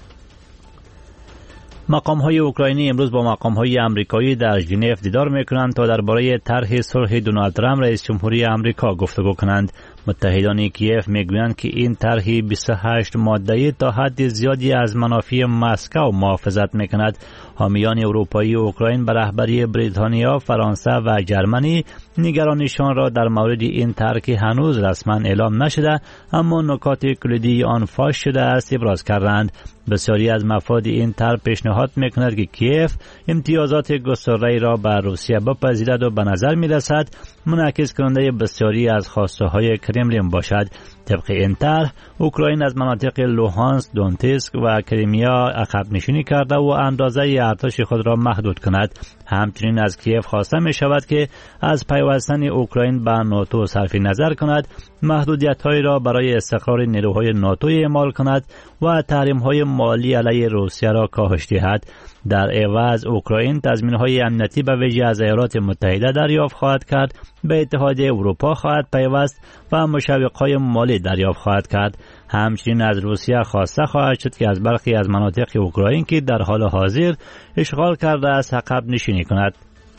مقام‌های اوکراینی امروز با مقام‌های آمریکایی در ژنو دیدار می‌کنند تا درباره طرح صلح دونالد ترامپ رئیس جمهوری آمریکا گفتگو کنند. متحدان کیف میگویند که این طرح 28 ماده‌ای تا حد زیادی از منافع مسکو محافظت می‌کند. حامیان اروپایی اوکراین به رهبری بریتانیا، فرانسه و جرمنی نگرانیشان را در مورد این طرح که هنوز رسما اعلام نشده اما نکات کلیدی آن فاش شده است ابراز کردند. بسیاری از مفاد این طرح پیشنهاد می‌کند که کیف امتیازات گسترده را بر روسیه بپذیرد و به نظر می‌رسد منعکس کننده بسیاری از خواسته‌های کرملین باشد. طبق این طرح اوکراین از مناطق لوهانسک، دونتسک و کریمیا عقب نشینی کرده و اندازه ارتش خود را محدود کند. همچنین از کیف خواسته می شود که از پیوستن اوکراین به ناتو صرف نظر کند، محدودیت‌هایی را برای استقرار نیروهای ناتو اعمال کند و تحریم‌های مالی علیه روسیه را کاهش دهد. در عوض اوکراین تضمین‌های امنیتی به ویژه از ایالات متحده دریافت خواهد کرد، به اتحادیه اروپا خواهد پیوست و مشوق‌های مالی دریافت خواهد کرد. همچنین از روسیه خواسته خواهد شد که از برخی از مناطق اوکراین که در حال حاضر اشغال کرده است عقب نشینی کند.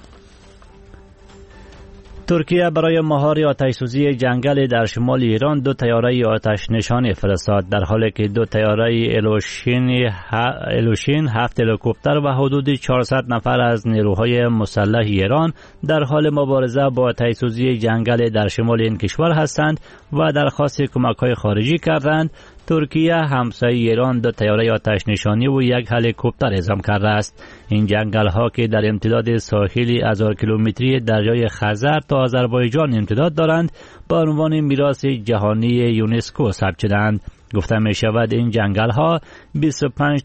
ترکیه برای مهار آتش‌سوزی جنگل در شمال ایران 2 طیاره آتش نشانی فرستاد، در حالی که 2 طیاره الوشین 7 هلیکوپتر و حدود 400 نفر از نیروهای مسلح ایران در حال مبارزه با آتش‌سوزی جنگل در شمال این کشور هستند و درخواست کمک‌های خارجی کردند. ترکیه همسایه ایران 2 طیاره آتش نشانی و 1 هلیکوپتر اعزام کرده است. این جنگل ها که در امتداد ساحلی 1000 کیلومتری دریای خزر تا آذربایجان امتداد دارند به عنوان میراث جهانی یونسکو ثبت شدند. گفته می شود این جنگل ها 25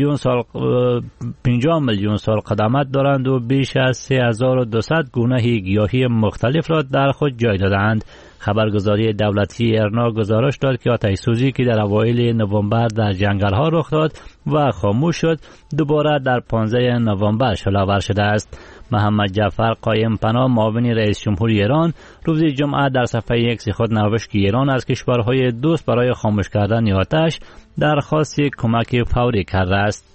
میلیون سال قدامت دارند و بیش از 3200 گونه گیاهی مختلف را در خود جای دادند. خبرگزاری دولتی ایرنا گزارش داد که آتش‌سوزی که در اوایل نوامبر در جنگل‌ها رخ داد و خاموش شد دوباره در 15 نوامبر شعله‌آور شده است. محمد جعفر قایم پناه معاون رئیس جمهوری ایران روز جمعه در صفحه X خود نوشت که ایران از کشورهای دوست برای خاموش کردن آتش درخواست کمک فوری کرده است.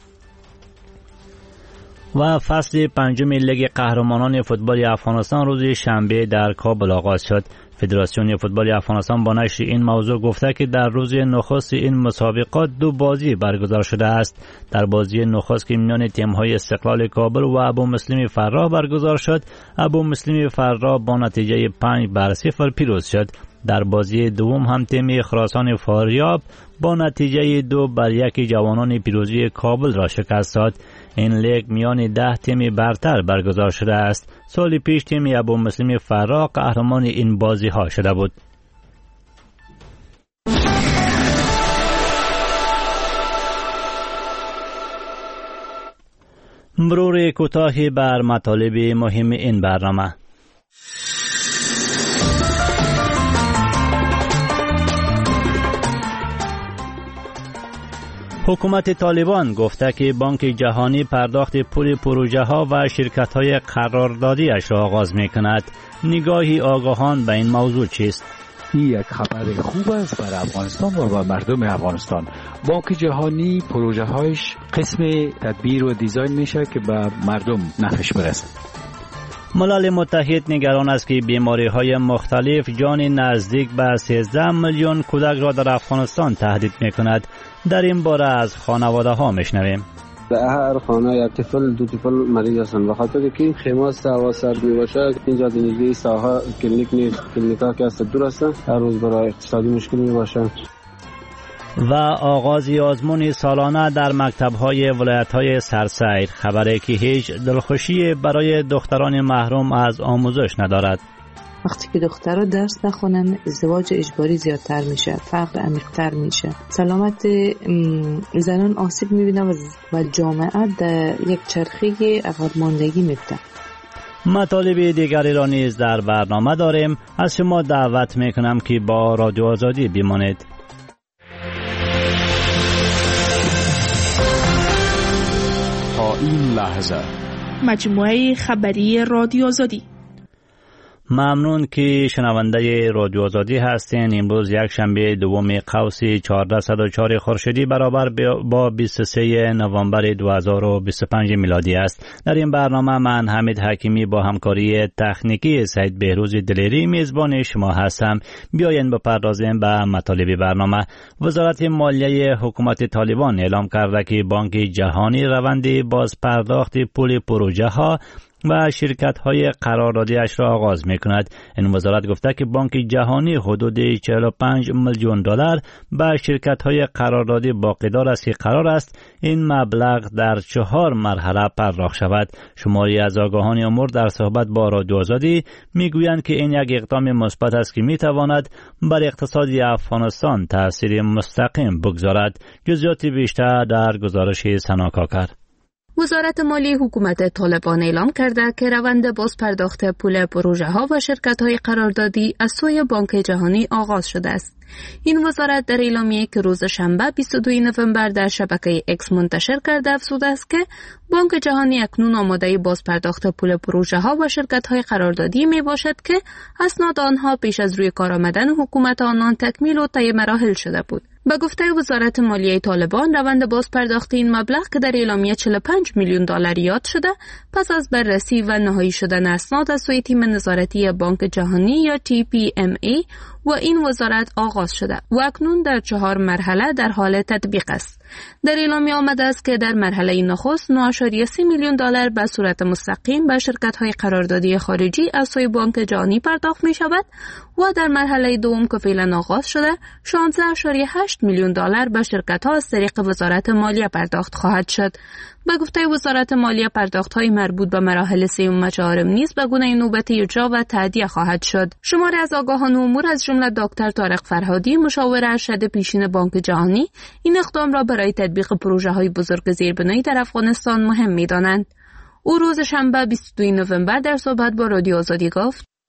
و فصل پنجم لیگ قهرمانان فوتبال افغانستان روز شنبه در کابل آغاز شد. فدراسیون فوتبال افغانستان با نشر این موضوع گفته که در روز نخست این مسابقات 2 بازی برگزار شده است. در بازی نخست که میان تیم‌های استقلال کابل و ابو مسلم فراه برگزار شد، ابو مسلم فراه با نتیجه 5-0 پیروز شد. در بازی دوم هم تیم خراسان فاریاب با نتیجه 2-1 جوانان پیروزی کابل را شکست داد. این لیگ میان 10 تیم برتر برگزار شده است. سال پیش تیم ابو مسلم فراه قهرمان این بازی ها شده بود. مرور کوتاهی بر مطالب مهم این برنامه. حکومت طالبان گفته که بانک جهانی پرداخت پول پروژه ها و شرکت های قراردادیش را آغاز می کند. نگاهی آگاهان به این موضوع چیست؟ این یک خبر خوب است برای افغانستان و برای مردم افغانستان. بانک جهانی پروژه هایش قسم تدبیر و دیزاین میشه که به مردم نفعش برسه. ملل متحد نگران است که بیماری های مختلف جان نزدیک به 13 میلیون کودک را در افغانستان تهدید می کند. در این باره از خانواده ها میشنویم. در هر خانه یک طفل 2 طفل مریض هستند، بخاطر که خیمه هوا سرد می باشه. اینجا دیگه ساحه کلینیک نیست، کلینیکا که است دور هستند، هر روز برای اقتصادی مشکل می باشه. و آغاز آزمون سالانه در مکتب‌های ولایت‌های سرسیر، خبری که هیچ دلخوشی برای دختران محروم از آموزش ندارد. وقتی که دخترها درس نخونن ازدواج اجباری زیادتر میشه، فقر عمیق‌تر میشه، سلامت زنان آسیب میبینه و جامعه در یک چرخه عقب ماندگی میفته. مطالب دیگری را نیز در برنامه داریم. از شما دعوت میکنم که با رادیو آزادی بمانید. این لحظه مجموعه خبری رادیو آزادی. ممنون که شنونده رادیو آزادی هستین. امروز یک شنبه دوم قوس 1404 خورشیدی برابر با 23 نوامبر 2025 میلادی است. در این برنامه من حمید حکیمی با همکاری تکنیکی سید بهروز دلیری میزبان شما هستم. بیاین بپردازیم به مطالب برنامه. وزارت مالیه حکومت طالبان اعلام کرده که بانک جهانی روند بازپرداخت پول پروژه ها و شرکت‌های قراردادیش را آغاز می‌کند. این وزارت گفته که بانک جهانی حدود 45 میلیون دلار به شرکت‌های قراردادی باقیدار است که قرار است این مبلغ در 4 مرحله پرداخت شود. شماری از آگاهان امور در صحبت با رادیو آزادی می‌گویند که این یک اقدام مثبت است که می‌تواند بر اقتصاد افغانستان تأثیر مستقیم بگذارد. جزئیات بیشتر در گزارش سنا کاکر. وزارت مالیه حکومت طالبان اعلام کرده که روند بازپرداخت پول پروژه ها و شرکت های قراردادی از سوی بانک جهانی آغاز شده است. این وزارت در اعلامیه که روز شنبه 22 نوامبر در شبکه اکس منتشر کرده افزوده است که بانک جهانی اکنون آماده بازپرداخت پول پروژه ها و شرکت های قراردادی می باشد که اسناد آنها پیش از روی کار آمدن حکومت آنان تکمیل و طی مراحل شده بود. به گفته وزارت مالیه طالبان روند بازپرداخت این مبلغ که در اعلامیه 45 میلیون دلار یاد شده پس از بررسی و نهایی شدن اسناد از سوی تیم نظارتی بانک جهانی یا TPMA و این وزارت آغاز شده و اکنون در 4 مرحله در حال تطبیق است. در اعلامیه آمده است که در مرحله نخست 9.3 میلیون دلار به صورت مستقیم به شرکت‌های قراردادی خارجی از سوی بانک جهانی پرداخت می شود و در مرحله دوم که فعلا آغاز شده 16.8 میلیون دلار به شرکت‌ها از طریق وزارت مالیه پرداخت خواهد شد. به گفته وزارت مالیه پرداخت‌های مربوط به مراحل سوم و چهارم نیز به گونه نوبتی اجرا و تادیه خواهد شد. شماری از آگاهان امور از جمله دکتر طارق فرهادی مشاور ارشد پیشین بانک جهانی این اقدام را برای تطبیق پروژه‌های بزرگ زیربنایی در افغانستان مهم می‌دانند. او روز شنبه 22 نوامبر در صحبت با رادیو آزادی گفت: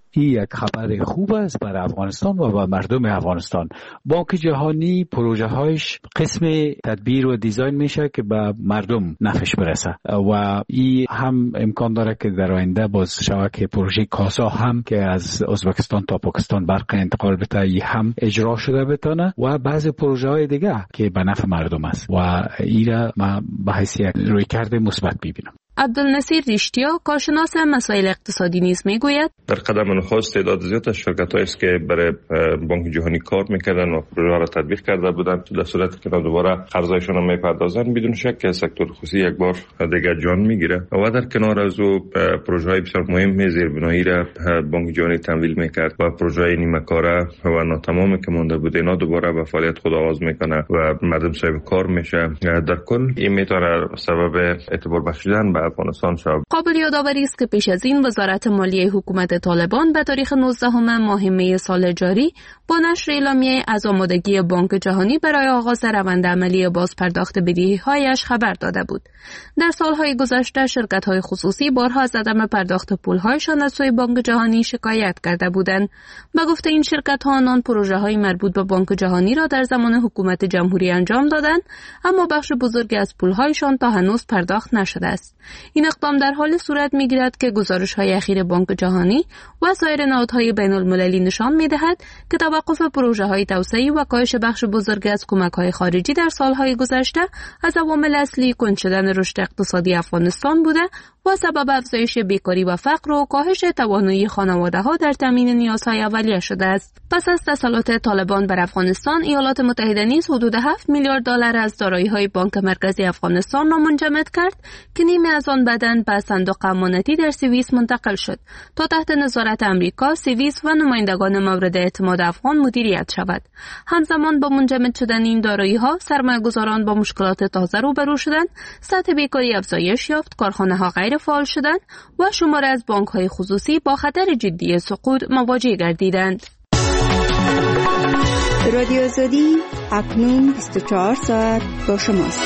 این یک خبر خوب است برای افغانستان و مردم افغانستان. بانک جهانی پروژه هایش قسم تدبیر و دیزاین میشه که به مردم نفعش برسه و این هم امکان داره که در آینده باز شود که پروژه کاسا هم که از ازبکستان تا پاکستان برق انتقال بده ای هم اجرا شده بتونه و بعضی پروژه های دیگه که به نفع مردم است و این ما به حیثیت رویکرد مثبت میبینم. عبدالنصیر ریشتیا کارشناس مسائل اقتصادی نیز میگوید در قدم نخست تعداد زیاد از شرکت‌هایی است که برای بانک جهانی کار میکردن و پروژه را تطبیق کرده بودند در صورتی که دوباره قرضایشان را میپردازند بدون شک که سکتور خصوصی یک بار دیگر جان میگیره و در کنار از او پروژه‌های بسیار مهم زیربنایی را بانک جهانی تمویل میکرد و پروژه‌های نیمه کاره و ناتمامی که مونده بود اینا دوباره به فعالیت خود آغاز میکنه و مردم صاحب کار میشه. در کل این میتونه سبب اعتبار بخشیدن به افغانستان شد. قابل یادآوری است که پیش از این وزارت مالیه حکومت طالبان به تاریخ 19 ماه می سال جاری با نشر اعلامیه از آمادگی بانک جهانی برای آغاز روند عملی بازپرداخت بدهی‌هایش خبر داده بود. در سالهای گذشته شرکت‌های خصوصی بارها از عدم پرداخت پول‌هایشان از سوی بانک جهانی شکایت کرده بودند. به گفته این شرکت‌ها آنان پروژه‌های مربوط به بانک جهانی را در زمان حکومت جمهوری انجام دادند، اما بخش بزرگی از پول‌هایشان تا هنوز پرداخت نشده است. این اقدام در حال صورت می‌گیرد که گزارش‌های اخیر بانک جهانی و سایر نهادهای بین‌المللی نشان می‌دهد که توقف پروژه‌های توسعه‌ای و کاهش بخش بزرگی از کمک‌های خارجی در سال‌های گذشته از عوامل اصلی کند شدن رشد اقتصادی افغانستان بوده و سبب افزایش بیکاری و فقر و کاهش توانایی خانواده‌ها در تامین نیازهای اولیه شده است. پس از تسلط طالبان بر افغانستان، ایالات متحده نیز حدود 7 میلیارد دلار از دارایی‌های بانک مرکزی افغانستان را منجمد کرد که نیمی از آن بعداً به صندوق امانتی در سوئیس منتقل شد تا تحت نظارت آمریکا، سوئیس و نمایندگان مورد اعتماد افغان مدیریت شود. همزمان با منجمد شدن این دارایی‌ها، سرمایه‌گذاران با مشکلات تازه روبرو شدند، سطح بیکاری افزایش یافت، کارخانه‌ها غیر فعال شدند و شماری از بانک‌های خصوصی با خطر جدی سقوط مواجه گردیدند. رادیو آزادی اکنون 24 ساعت با شماست.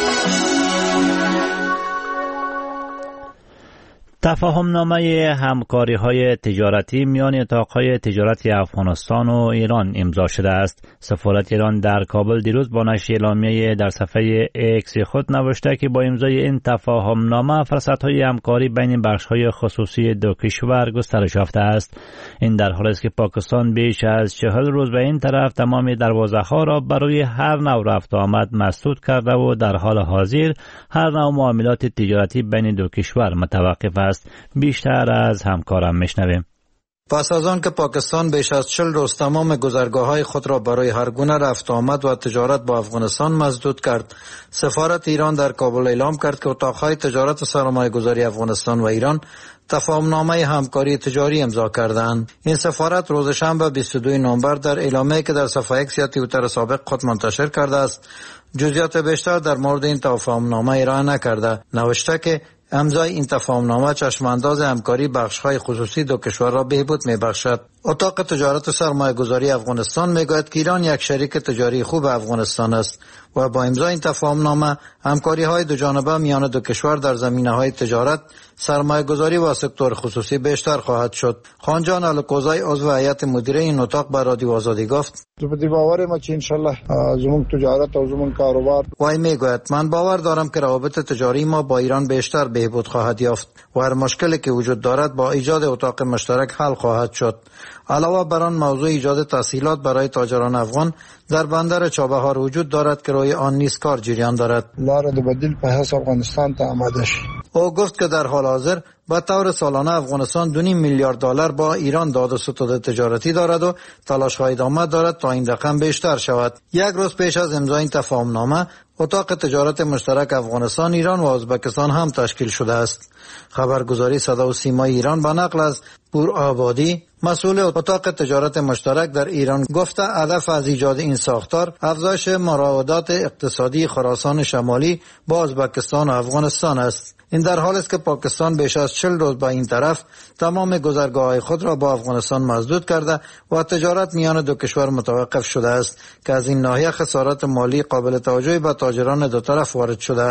تفاهم‌نامه همکاری‌های تجارتی میان اتاق‌های تجارتی افغانستان و ایران امضا شده است. سفارت ایران در کابل دیروز با نشر اعلامیه در صفحه ایکس خود نوشته که با امضای این تفاهم‌نامه فرصت‌های همکاری بین بخش‌های خصوصی دو کشور گسترش یافته است. این در حالی است که پاکستان بیش از 40 روز به این طرف تمام دروازه‌ها را برای هر نوع رفت و آمد مسدود کرده و در حال حاضر هر نوع معاملات تجارتی بین دو کشور متوقف است. بیشتر از همکارم میشنویم. پس از آن که پاکستان بیش از 40 روز تمام گذرگاه‌های خود را برای هر گونه رفت و آمد و تجارت با افغانستان مسدود کرد، سفارت ایران در کابل اعلام کرد که اتاق‌های تجارت و سرمایه‌گذاری افغانستان و ایران تفاهم‌نامه همکاری تجاری امضا کردند. این سفارت روز شنبه 22 نوامبر در اعلامیه‌ای که در صفحه ایکس یا توییتر سابق خود منتشر کرده است، جزئیات بیشتر در مورد این تفاهم‌نامه ارائه نکرده. نوشته که امضای این تفاهم‌نامه چشمانداز همکاری بخش‌های خصوصی دو کشور را بهبود می‌بخشد. اتاق تجارت و سرمایه‌گذاری افغانستان می‌گوید که ایران یک شریک تجاری خوب افغانستان است و با امضای این تفاهم‌نامه همکاری‌های دو جانبه میان دو کشور در زمینه‌های تجارت، سرمایه‌گذاری و سکتور خصوصی بیشتر خواهد شد. خانجان الکوزای عضو هیئت مدیره این اتاق به رادیو آزادی گفت: په باور ما چې ان شاء الله زموږ تجارت او زموږ کاروبار وای میگوید من باور دارم که روابط تجاری ما با ایران بیشتر بهبود خواهد یافت و هر مشکلی که وجود دارد با ایجاد اتاق مشترک حل خواهد شد. علاوه بر آن موضوع ایجاد تسهیلات برای تاجران افغان در بندر چابهار وجود دارد که روی آن نیز کار جریان دارد. لار د بدیل په حساب افغانستان ته آماده شي. او گفت که در حال حاضر به طور سالانه افغانستان 2.5 میلیارد دلار با ایران داد و ستد تجارتی دارد و تلاش‌های ادامه دارد تا این رقم بیشتر شود. یک روز پیش از امضای این تفاهم‌نامه، اتاق تجارت مشترک افغانستان، ایران و ازبکستان هم تشکیل شده است. خبرگزاری صدا و سیمای ایران به نقل از پور آبادی، مسئول اتاق تجارت مشترک در ایران، گفته هدف از ایجاد این ساختار افزایش مراودات اقتصادی خراسان شمالی با ازبکستان و افغانستان است. این در حالی است که پاکستان بیش از 40 روز با این طرف تمام گذرگاه‌های خود را با افغانستان مسدود کرده و تجارت میان دو کشور متوقف شده است که از این ناحیه خسارات مالی قابل توجهی به تاجران دو طرف وارد شده است.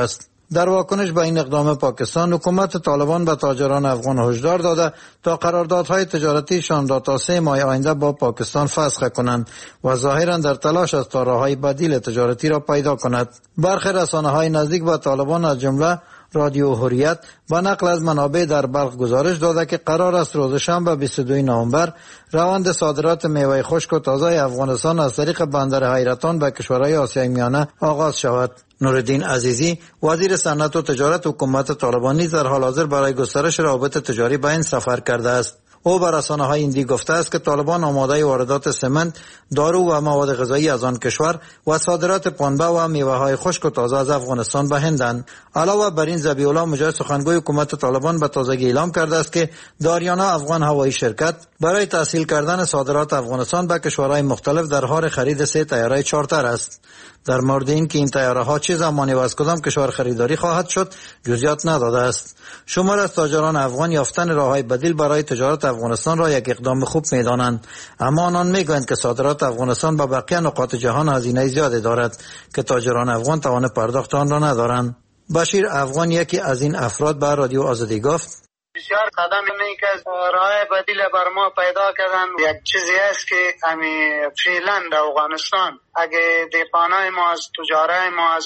در واکنش به این اقدام پاکستان، حکومت طالبان به تاجران افغان هشدار داده تا قراردادهای تجارتیشان را تا 3 ماه آینده با پاکستان فسخ کنند و ظاهرا در تلاش است تا راههای بدیل تجارتی را پیدا کند. برخی رسانه‌های نزدیک به طالبان از جمله رادیو حریت با نقل از منابع در بلخ گزارش داده که قرار است روز شنبه 22 نوامبر روند صادرات میوه خشک و تازه افغانستان از طریق بندر حیرتان به کشورهای آسیای میانه آغاز شود. نورالدین عزیزی وزیر صنعت و تجارت حکومت طالبان نیز در حال حاضر برای گسترش روابط تجاری به این سفر کرده است. او به رسانه‌های هندی گفته است که طالبان آماده واردات سمنت، دارو و مواد غذایی از آن کشور و صادرات پنبه و میوه‌های خشک و تازه از افغانستان به هندند. علاوه بر این، ذبیح الله مجاهد سخنگوی حکومت طالبان به تازگی اعلام کرده است که داریانا افغان هوایی شرکت برای تسهیل کردن صادرات افغانستان به کشورهای مختلف در حال خرید 3 طیاره چارتر است. در مورد اینکه این طیاره‌ها چه زمانی و از کدام کشور خریداری خواهد شد جزئیات نداده است. شمار از تاجران افغان یافتن راه‌های بدیل برای تجارت افغانستان را یک اقدام خوب می‌دانند، اما آنان می‌گویند که صادرات افغانستان به بقیه نقاط جهان هزینه زیادی دارد که تاجران افغان توان پرداخت آن را ندارند. بشیر افغان یکی از این افراد به رادیو آزادی گفت: بسیار قدم اینه که راه بدیل بر ما پیدا کردن. یک چیزی است که فعلا در افغانستان اگه دیپانای ما از تجاره ما از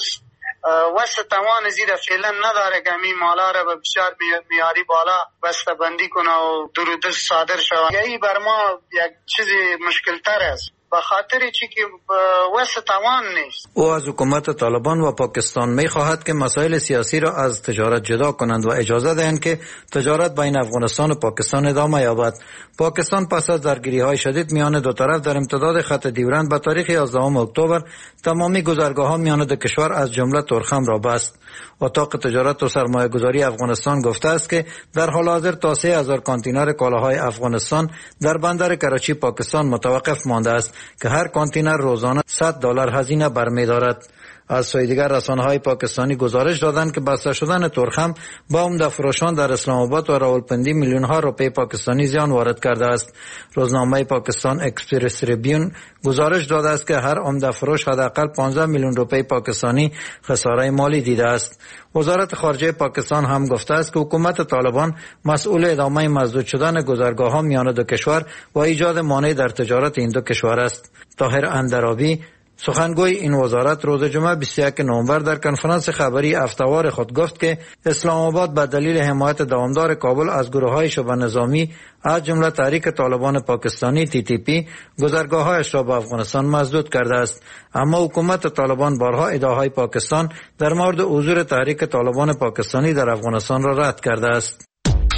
وسط توان زیر فعلا نداره که این مالا را به بسیار میاری بالا بسته بندی کنه و درودست صادر شود. یهی بر ما یک چیزی مشکل تر است به خاطر چی که وسط توان نیست. او از حکومت طالبان و پاکستان می خواهد که مسائل سیاسی را از تجارت جدا کنند و اجازه دهند که تجارت بین افغانستان و پاکستان ادامه یابد. پاکستان پس از درگیری‌های شدید میان دو طرف در امتداد خط ډیورند به تاریخ 11 اکتبر تمامی گذرگاه‌ها میان دو کشور از جمله تورخم را بست. اتاق تجارت و سرمایه‌گذاری افغانستان گفته است که در حال حاضر تا 3000 کانتینر کالاهای افغانستان در بندر کراچی پاکستان متوقف مانده است که هر کانتینر روزانه $100 هزینه برمی‌دارد. از سوی دیگر رسانه‌های پاکستانی گزارش دادند که بسته شدن تورخم با عمده فروشان در اسلام آباد و راولپنڈی میلیون‌ها روپیه پاکستانی زیان وارد کرده است. روزنامه پاکستان اکسپرس تریبیون گزارش داده است که هر عمده فروش حداقل 15 میلیون روپیه پاکستانی خساره مالی دیده است. وزارت خارجه پاکستان هم گفته است که حکومت طالبان مسئول ادامه مسدود شدن گذرگاه‌ها میان دو کشور و ایجاد مانع در تجارت این دو کشور است. طاهر اندرابی سخنگوی این وزارت روز جمعه 21 نوامبر در کنفرانس خبری هفته‌وار خود گفت که اسلام آباد به دلیل حمایت دوامدار کابل از گروه‌های شبه نظامی از جمله تحریک طالبان پاکستانی TTP گذرگاه‌هایش را به افغانستان مسدود کرده است. اما حکومت طالبان بارها ادعاهای پاکستان در مورد حضور تحریک طالبان پاکستانی در افغانستان را رد کرده است.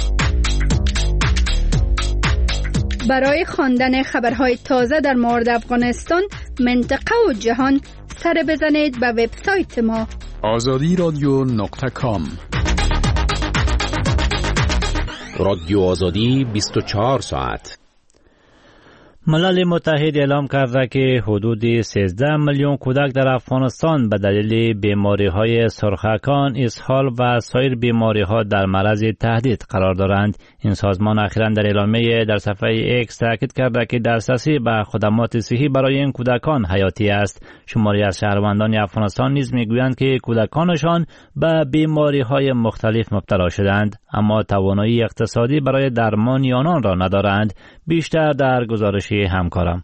برای خواندن خبرهای تازه در مورد افغانستان، منطقه و جهان سر بزنید به وبسایت ما azadiradio.com. رادیو آزادی 24 ساعت. ملل متحد اعلام کرده که حدود 13 میلیون کودک در افغانستان به دلیل بیماری‌های سرخکان، اسهال و سایر بیماری‌ها در معرض تهدید قرار دارند. این سازمان اخیراً در اعلامیه در صفحه ایکس تاکید کرده که دسترسی به خدمات صحی برای این کودکان حیاتی است. شماری از شهروندان افغانستان نیز می‌گویند که کودکانشان به بیماری‌های مختلف مبتلا شدند، اما توانایی اقتصادی برای درمان آنان را ندارند. بیشتر در گزارش همکارم.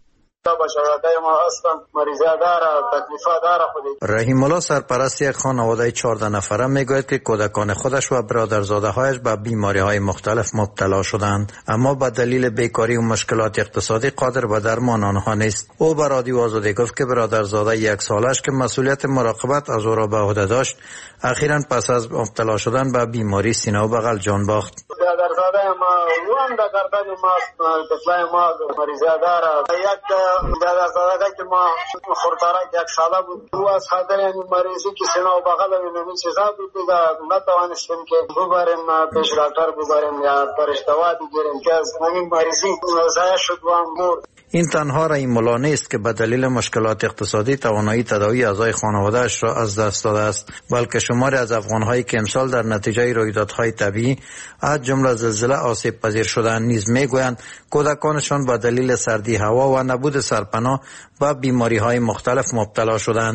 رحیم الله سرپرست یک خانواده 14 نفره میگوید که کودکان خودش و برادرزاده‌هایش به بیماری‌های مختلف مبتلا شدند، اما به دلیل بیکاری و مشکلات اقتصادی قادر به درمان آنها نیست. او به رادیو آزادی گفت که برادرزاده 1 سالش که مسئولیت مراقبت از او را به عهده داشت، اخیراً پس از مبتلا شدن به بیماری سینه و بغل جان باخت. برادرزاده ما وام د گردن ما طفلای ما مریضه داره. یک برادرزاده که ما خورتارک 1 ساله بود، او از خاطر این مریضی که سینه و بغل این چیزا بود دیگه نتوانستیم که ببریم پیش دکتر ببریم یا برش دوا بگیریم که از این مریضی ضایع شد و مرد. این تنها رحیم الله نیست که به دلیل مشکلات اقتصادی توانایی تداوی اعضای خانواده‌اش را از دست داده است، بلکه شماری از افغان‌هایی که امسال در نتیجه رویدادهای طبیعی از جمله زلزله آسیب پذیر شدند نیز میگویند کودکانشان به دلیل سردی هوا و نبود سرپناه به بیماری‌های مختلف مبتلا شدند.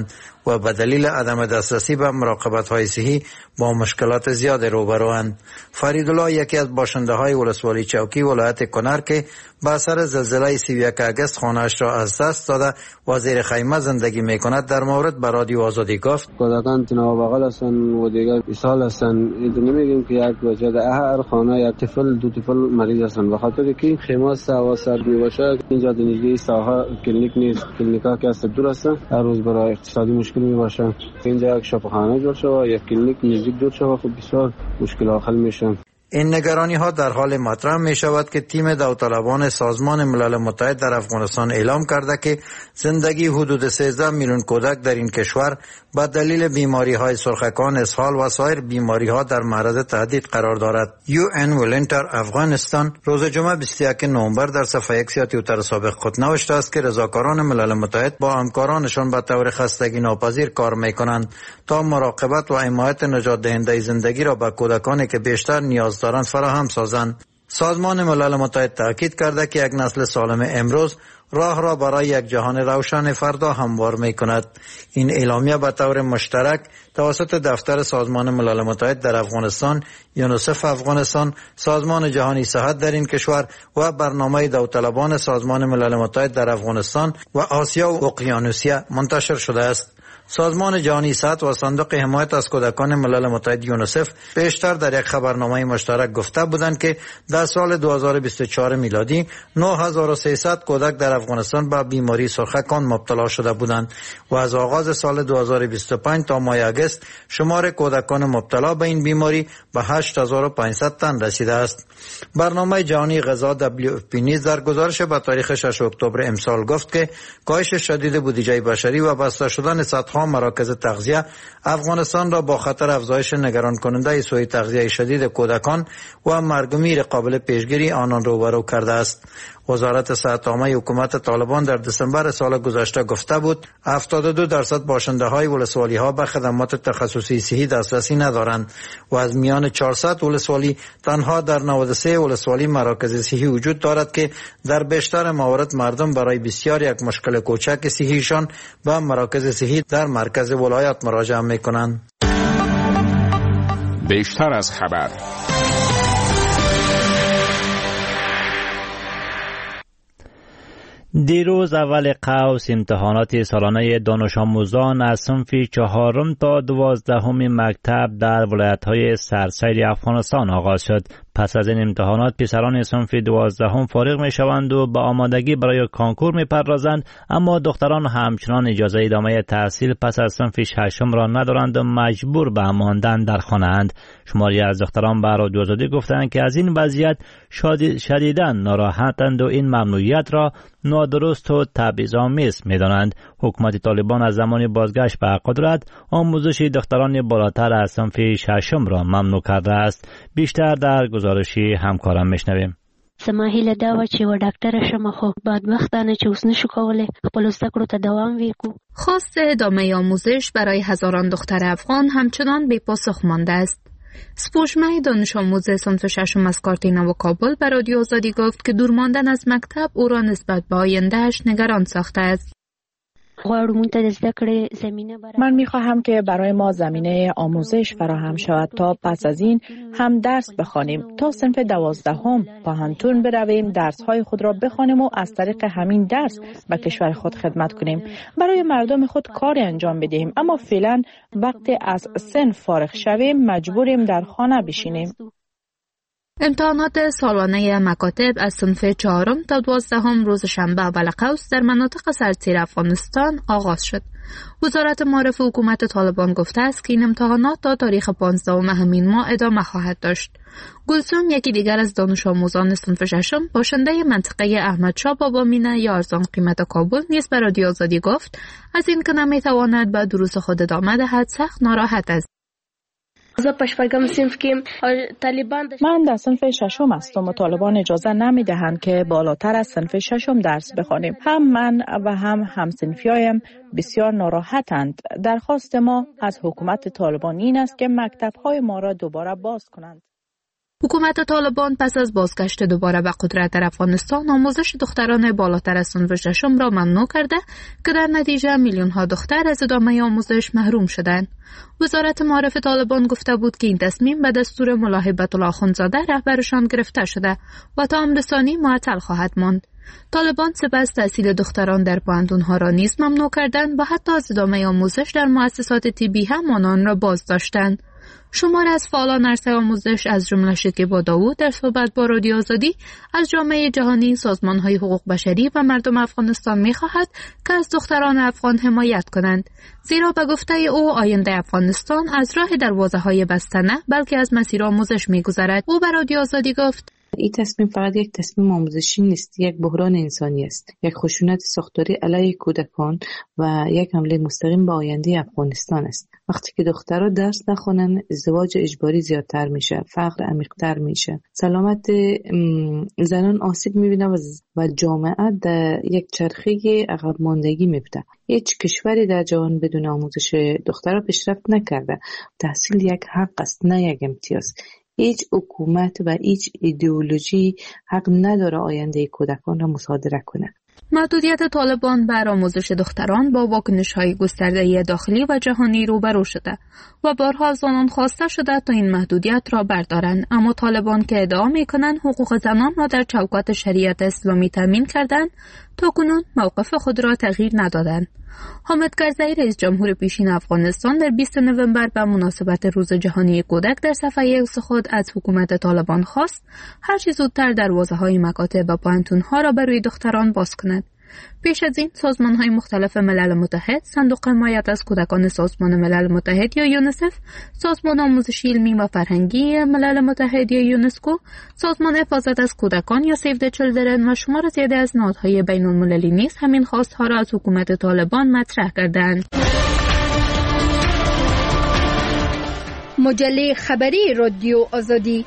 و به دلیل عدم دسترسی به مراقبت‌های صحی با مشکلات زیاد روبروند. فریدالله یکی از باشنده‌های ولسوالی چوکی ولایت کنر که به اثر زلزله 31 اگست خانه‌اش را از دست داده و زیر خیمه زندگی می‌کند در مورد به رادیو آزادی گفت: کودکان تنها بغل هستن و دیگر اسهال هستن. نمیگیم که یک بچه در هر خانه یک طفل دو طفل مریض هستن، به خاطر که خیمه هوا سرد میباشه. اینجا دیگه ساحه کلینیک نیست، کلینیکا که است دور هستن، هر روز برای اقتصادی مشکل میباشه. اینجا یک شفاخانه جور شده، یک کلینیک نزدیک جور شده، خب بسیار مشکل حل میشن. این نگرانی ها در حال مطرح می شود که تیم داوطلبان سازمان ملل متحد در افغانستان اعلام کرده که زندگی حدود 13 میلیون کودک در این کشور با دلیل بیماری های سرخکان، اسهال و سایر بیماری ها در معرض تهدید قرار دارد. UN ولنتر افغانستان روز جمعه 21 نوامبر در صفحه اکس یا توییتر سابق خود نوشته است که رضاکاران ملل متحد با همکارانشان به طور خستگی ناپذیر کار می کنند تا مراقبت و حمایت نجات دهنده زندگی را به کودکانی که بیشتر نیاز دارند فراهم سازند. سازمان ملل متحد تاکید کرده که یک نسل سالم امروز راه را برای یک جهان روشن فردا هموار می کند. این اعلامیه به طور مشترک توسط دفتر سازمان ملل متحد در افغانستان، یونیسف افغانستان، سازمان جهانی صحت در این کشور و برنامه داوطلبان سازمان ملل متحد در افغانستان و آسیا و اقیانوسیه منتشر شده است. سازمان جهانی صحت و صندوق حمایت از کودکان ملل متحد یونیسف پیشتر در یک خبرنامه مشترک گفته بودند که در سال 2024 میلادی 9300 کودک در افغانستان به بیماری سرخکان مبتلا شده بودند و از آغاز سال 2025 تا ماه اگست شمار کودکان مبتلا به این بیماری به 8500 تن رسیده است. برنامه جهانی غذا WFP نیز در گزارش به تاریخ 6 اکتبر امسال گفت که کاهش شدید بودجه بشری و بسته شدن صدها مراکز تغذیه افغانستان را با خطر افزایش نگران کننده سوء تغذیه شدید کودکان و مرگ و میر قابل پیشگیری آنان روبرو کرده است. وزارت صحت عامه حکومت طالبان در دسامبر سال گذشته گفته بود 72% باشنده های ولسوالی ها به خدمات تخصصی صحی دسترسی ندارند و از میان 400 ولسوالی تنها در 93 ولسوالی مراکز صحی وجود دارد که در بیشتر موارد مردم برای بسیار یک مشکل کوچک صحیشان به مراکز صحی در مرکز ولایت مراجعه میکنند. بیشتر از خبر. دیروز اول قوس امتحانات سالانه دانش آموزان از صنف 4 تا 12 مکتب در ولایت‌های سراسر افغانستان آغاز شد. پس از این امتحانات پسران صنف 12 فارغ می شوند و به آمادگی برای کانکور می پردازند، اما دختران همچنان اجازه ادامه تحصیل پس از صنف 6 را ندارند و مجبور به ماندن در خانه اند. شماری از دختران به رادیو آزادی گفتند که از این وضعیت شدیداً ناراحتند و این ممنوعیت را نادرست و تبعیض‌آمیز می‌دانند. حکومت طالبان از زمان بازگشت به قدرت آموزش دختران بالاتر از صنف 6 را ممنوع کرده است. بیشتر در گزارشی همکارم میشنویم. زما هیله دا و چې و ډاکټره شم، خو بدبختانه چې اوس نشو کولی خپل زده کړو ته دوام وکړو. خواست ادامه آموزش برای هزاران دختر افغان همچنان بی پاسخ مانده است. سپوشمه دانش آموز صنف 6 از کارتینا و کابل به رادیو آزادی گفت که دور ماندن از مکتب او را نسبت به آینده‌اش نگران ساخته است. من می‌خواهم که برای ما زمینه آموزش فراهم شود تا پس از این هم درس بخوانیم، تا صنف 12 پانتون برویم، درس‌های خود را بخوانیم و از طریق همین درس به کشور خود خدمت کنیم، برای مردم خود کاری انجام بدهیم. اما فعلا وقتی از صنف فارغ شویم مجبوریم در خانه بشینیم. امتحانات سالانه مکاتب از صنف 4 تا 12 روز شنبه اول قوس در مناطق سرزیر افغانستان آغاز شد. وزارت معارف حکومت طالبان گفته است که این امتحانات تا تاریخ 15 همین ماه ادامه خواهد داشت. گلسوم یکی دیگر از دانش آموزان صنف 6 باشنده منطقه احمدشاه بابا مینه یا ارزان قیمت کابل نیز به رادیو آزادی گفت از این که نمیتواند به دروس خود ادامه دهد سخت ناراحت است. من در صنف 6 هستم و طالبان اجازه نمیدهند که بالاتر از صنف 6 درس بخوانیم. هم من و هم همصنفیایم بسیار ناراحتند. درخواست ما از حکومت طالبان این است که مکتب‌های ما را دوباره باز کنند. حکومت طالبان پس از بازگشت دوباره به قدرت در افغانستان آموزش دختران بالاتر از صنف ششم را ممنوع کرده که در نتیجه میلیون ها دختر از ادامه آموزش محروم شدند. وزارت معارف طالبان گفته بود که این تصمیم به دستور ملا هیبت الله اخندزاده رهبرشان گرفته شده و تا امر ثانی معطل خواهد ماند. طالبان سپس تحصیل دختران در پوهنتون‌ها را نیز ممنوع کردند و حتی از ادامه آموزش در مؤسسات طبی هم آنان را بازداشتند. شمار از فعالان عرصه آموزش از جمله شکیبا داوود در صحبت با رادیو آزادی از جامعه جهانی، سازمان‌های حقوق بشری و مردم افغانستان می‌خواهد که از دختران افغان حمایت کنند، زیرا به گفته او آینده افغانستان از راه دروازه‌های بسته نه بلکه از مسیر آموزش می‌گذرد. او به رادیو آزادی گفت: این تصمیم فقط یک تصمیم آموزشی نیست، یک بحران انسانی است، یک خشونت ساختاری علیه کودکان و یک حمله مستقیم به آینده افغانستان است. وقتی که دخترها درس نخونن، ازدواج اجباری زیادتر میشه، فقر عمیق‌تر میشه، سلامت زنان آسیب میبینه و جامعه در یک چرخه عقب ماندگی میفته. هیچ کشوری در جهان بدون آموزش دخترها پیشرفت نکرده. تحصیل یک حق است، نه یک امتیاز. هیچ حکومت و هیچ ایدئولوژی حق نداره آینده کودکان را مصادره کنه. محدودیت طالبان بر آموزش دختران با واکنش‌های گسترده داخلی و جهانی روبرو شده و بارها از آنان خواسته شده تا این محدودیت را بردارند، اما طالبان که ادعا می‌کنند حقوق زنان را در چوکات شریعت اسلامی تامین کردند، تاکنون موقف خود را تغییر ندادند. حامد کرزی رئیس جمهور پیشین افغانستان در 20 نوامبر به مناسبت روز جهانی کودک در صفحه اکس خود از حکومت طالبان خواست هر چه زودتر دروازه‌های مکاتب و پوهنتون‌ها را برای دختران باز کند. پیش از این سازمان‌های مختلف ملل متحد، صندوق حمایت از کودکان سازمان ملل متحد یا یونیسف، سازمان آموزشی علمی و فرهنگی ملل متحد یا یونسکو، سازمان حفاظت از کودکان یا سیو د چیلدرن و شمار زیادی از نهادهای بین‌المللی نیز همین خواست‌ها را از حکومت طالبان مطرح کردند. مجله خبری رادیو آزادی.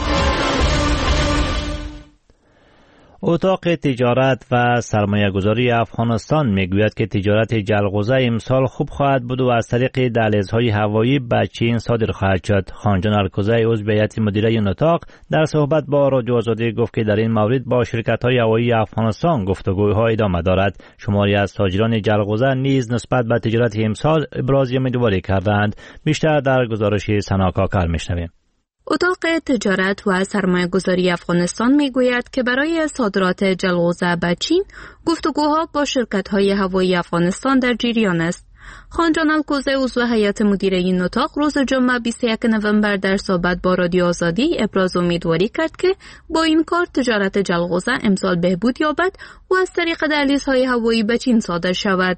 اتاق تجارت و سرمایه گذاری افغانستان میگوید که تجارت جلغوزه امسال خوب خواهد بود و از طریق دهلیزهای هوایی به چین صادر خواهد شد. خانجان ارکوزی عضو هیئت مدیره این اتاق در صحبت با رادیو آزادی گفت که در این مورد با شرکت‌های هوایی افغانستان گفتگوها ادامه دارد. شماری از تاجران جلغوزه نیز نسبت به تجارت امسال ابراز امیدواری کردند. بیشتر در گزارش سنا کاکر میشنویم. اتاق تجارت و سرمایه‌گذاری افغانستان میگوید که برای صادرات جلغوزه به چین گفتگوها با شرکت‌های هوایی افغانستان در جریان است. خانجان الکوزی عضو هیئت مدیره این اتاق روز جمعه 21 نوامبر در صحبت با رادیو آزادی ابراز امیدواری کرد که با این کار تجارت جلغوزه امسال بهبود یابد و از طریق دهلیزهای هوایی به چین صادر شود.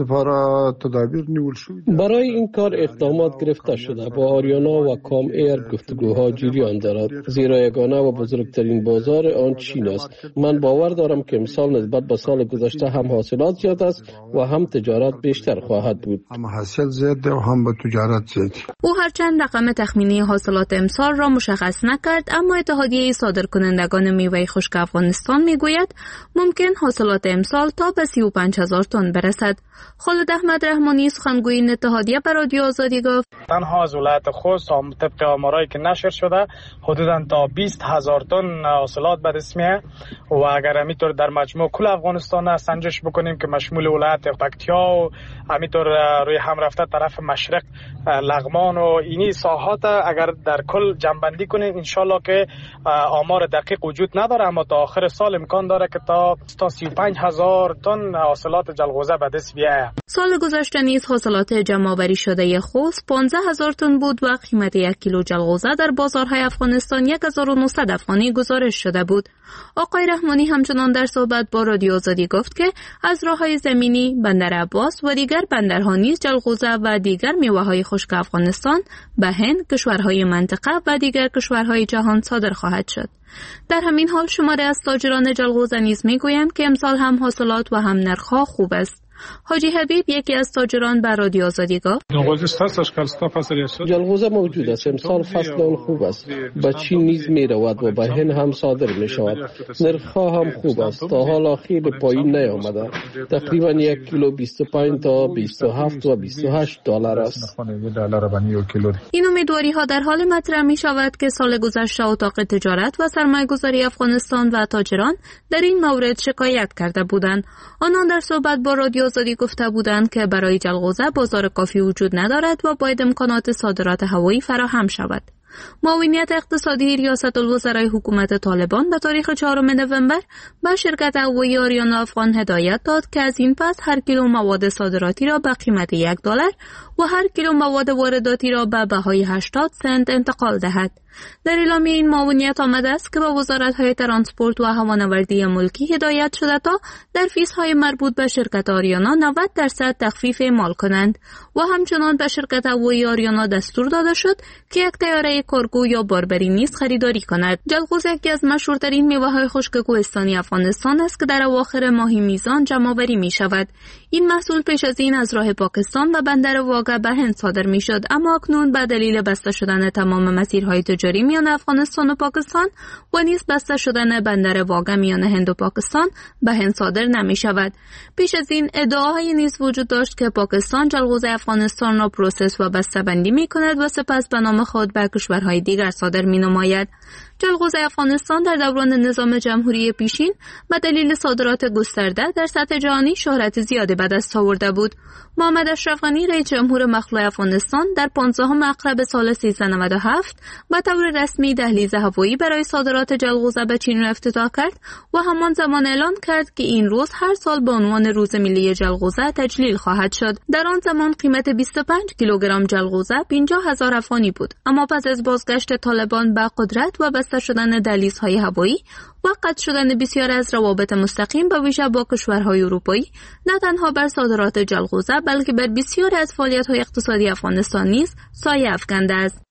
برای این کار اقدامات گرفته شده. با آریانا و کام ایر گفتگوها جریان دارد، زیرا یگانه و بزرگترین بازار آن چین است. من باور دارم که امسال نسبت به سال گذشته هم حاصلات زیاد است و هم تجارت بیشتر خواهد بود. هم حاصل زیاد و هم به تجارت زیاد. او هرچند رقم تخمینی حاصلات امسال را مشخص نکرد، اما اتحادیه صادرکنندگان میوه خشک افغانستان میگوید ممکن حاصلات امسال تا به 35,000 تن برسد. خالد احمد رحمانی سخنگوی این اتحادیه به رادیو آزادی گفت تنها از ولایت خوست طبق آمارایی که نشر شده حدوداً تا 20,000 تن حاصلات به دست میاد و اگر همینطور در مجموع کل افغانستان سنجش بکنیم که مشمول ولایت پکتیا و همینطور روی هم رفته طرف مشرق لغمان و اینی ساحات اگر در کل جمع‌بندی کنیم انشالله که آمار دقیق وجود نداره، اما تا آخر سال امکان داره که تا 35,000 تن حاصلات جلغوزه به دست بیاید. سال گذشته نیز حاصلات جمع‌آوری شده خوست 15,000 تن بود و قیمت 1 کیلو جلغوزه در بازارهای افغانستان 1900 افغانی گزارش شده بود. آقای رحمانی همچنان در صحبت با رادیو آزادی گفت که از راههای زمینی، بندر عباس و دیگر بندرها نیز جلغوزه و دیگر میوه‌های خشک افغانستان به هند، کشورهای منطقه و دیگر کشورهای جهان صادر خواهد شد. در همین حال شماری از تاجران جلغوزه نیز میگویند که امسال هم حاصلات و هم نرخ‌ها خوب است. حاجی حبیب یکی از تاجران به رادیو آزادی گفت جلغوزه موجود است. امسال فصل آن خوب است. به چین نیز می رود و به هند هم صادر می شود. نرخ‌ها هم خوب است. تا حالا خیلی پایین نیامده. تقریبا 1 کیلو 25 تا 27 و 28 دلار است. این امیدواری ها در حال مطرح می شود که سال گذشته اتاق تجارت و سرمایه‌گذاری افغانستان و تاجران در این مورد شکایت کرده بودند. آنان در صحبت با رادیو آزادی گفته بودند که برای جلغوزه بازار کافی وجود ندارد و باید امکانات صادرات هوایی فراهم شود. معاونیت اقتصادی ریاست الوزرای حکومت طالبان به تاریخ 4 نوامبر به شرکت هوایی آریانا افغان هدایت داد که از این پس هر کیلو مواد صادراتی را به قیمت $1 و هر کیلو مواد وارداتی را به بهای 80 سنت انتقال دهد. در اعلامیه این معاونیت آمده است که به وزارت‌های ترانسپورت و هوانوردی ملکی هدایت شده تا در فیزهای مربوط به شرکت آریانا 90% تخفیف اعمال کنند و همچنان به شرکت هوایی آریانا دستور داده شد که یک طیاره کارگو یا باربری نیز خریداری کند. جلغوزه یکی از مشهورترین میوه‌های خشک کوهستانی افغانستان است که در اواخر ماه میزان جمع‌آوری می‌شود. این محصول پیش از این از راه پاکستان و بندر واگه به هند صادر می‌شد، اما اکنون به دلیل بسته شدن تمام مسیرهای تجاری میان افغانستان و پاکستان و نیز بسته شدن بندر واگه میان هند و پاکستان به هند صادر نمی شود. پیش از این ادعاهایی نیز وجود داشت که پاکستان جلغوزه افغانستان را پروسس و بسته بندی می کند و سپس به نام خود به کشورهای دیگر صادر می نماید. جلغوزه افغانستان در دوران نظام جمهوری پیشین به دلیل صادرات گسترده در سطح جهانی شهرت زیادی به دست آورده بود. محمد اشرف غنی رئیس جمهور مخلوع افغانستان در 15 اکتبر سال 1397 به طور رسمی دهلیز هوایی برای صادرات جلغوزه به چین را افتتاح کرد و همان زمان اعلان کرد که این روز هر سال به عنوان روز ملی جلغوزه تجلیل خواهد شد. در آن زمان قیمت 25 کیلوگرم جلغوزه 50,000 افغانی بود، اما پس از بازگشت طالبان به قدرت و بسته شدن دهلیزهای هوایی و قطع شدن بسیار از روابط مستقیم به ویژه با کشورهای اروپایی، نه تنها بر صادرات جلغوزه بلکه بر بسیاری از فعالیت‌های اقتصادی افغانستان نیز سایه افکنده است.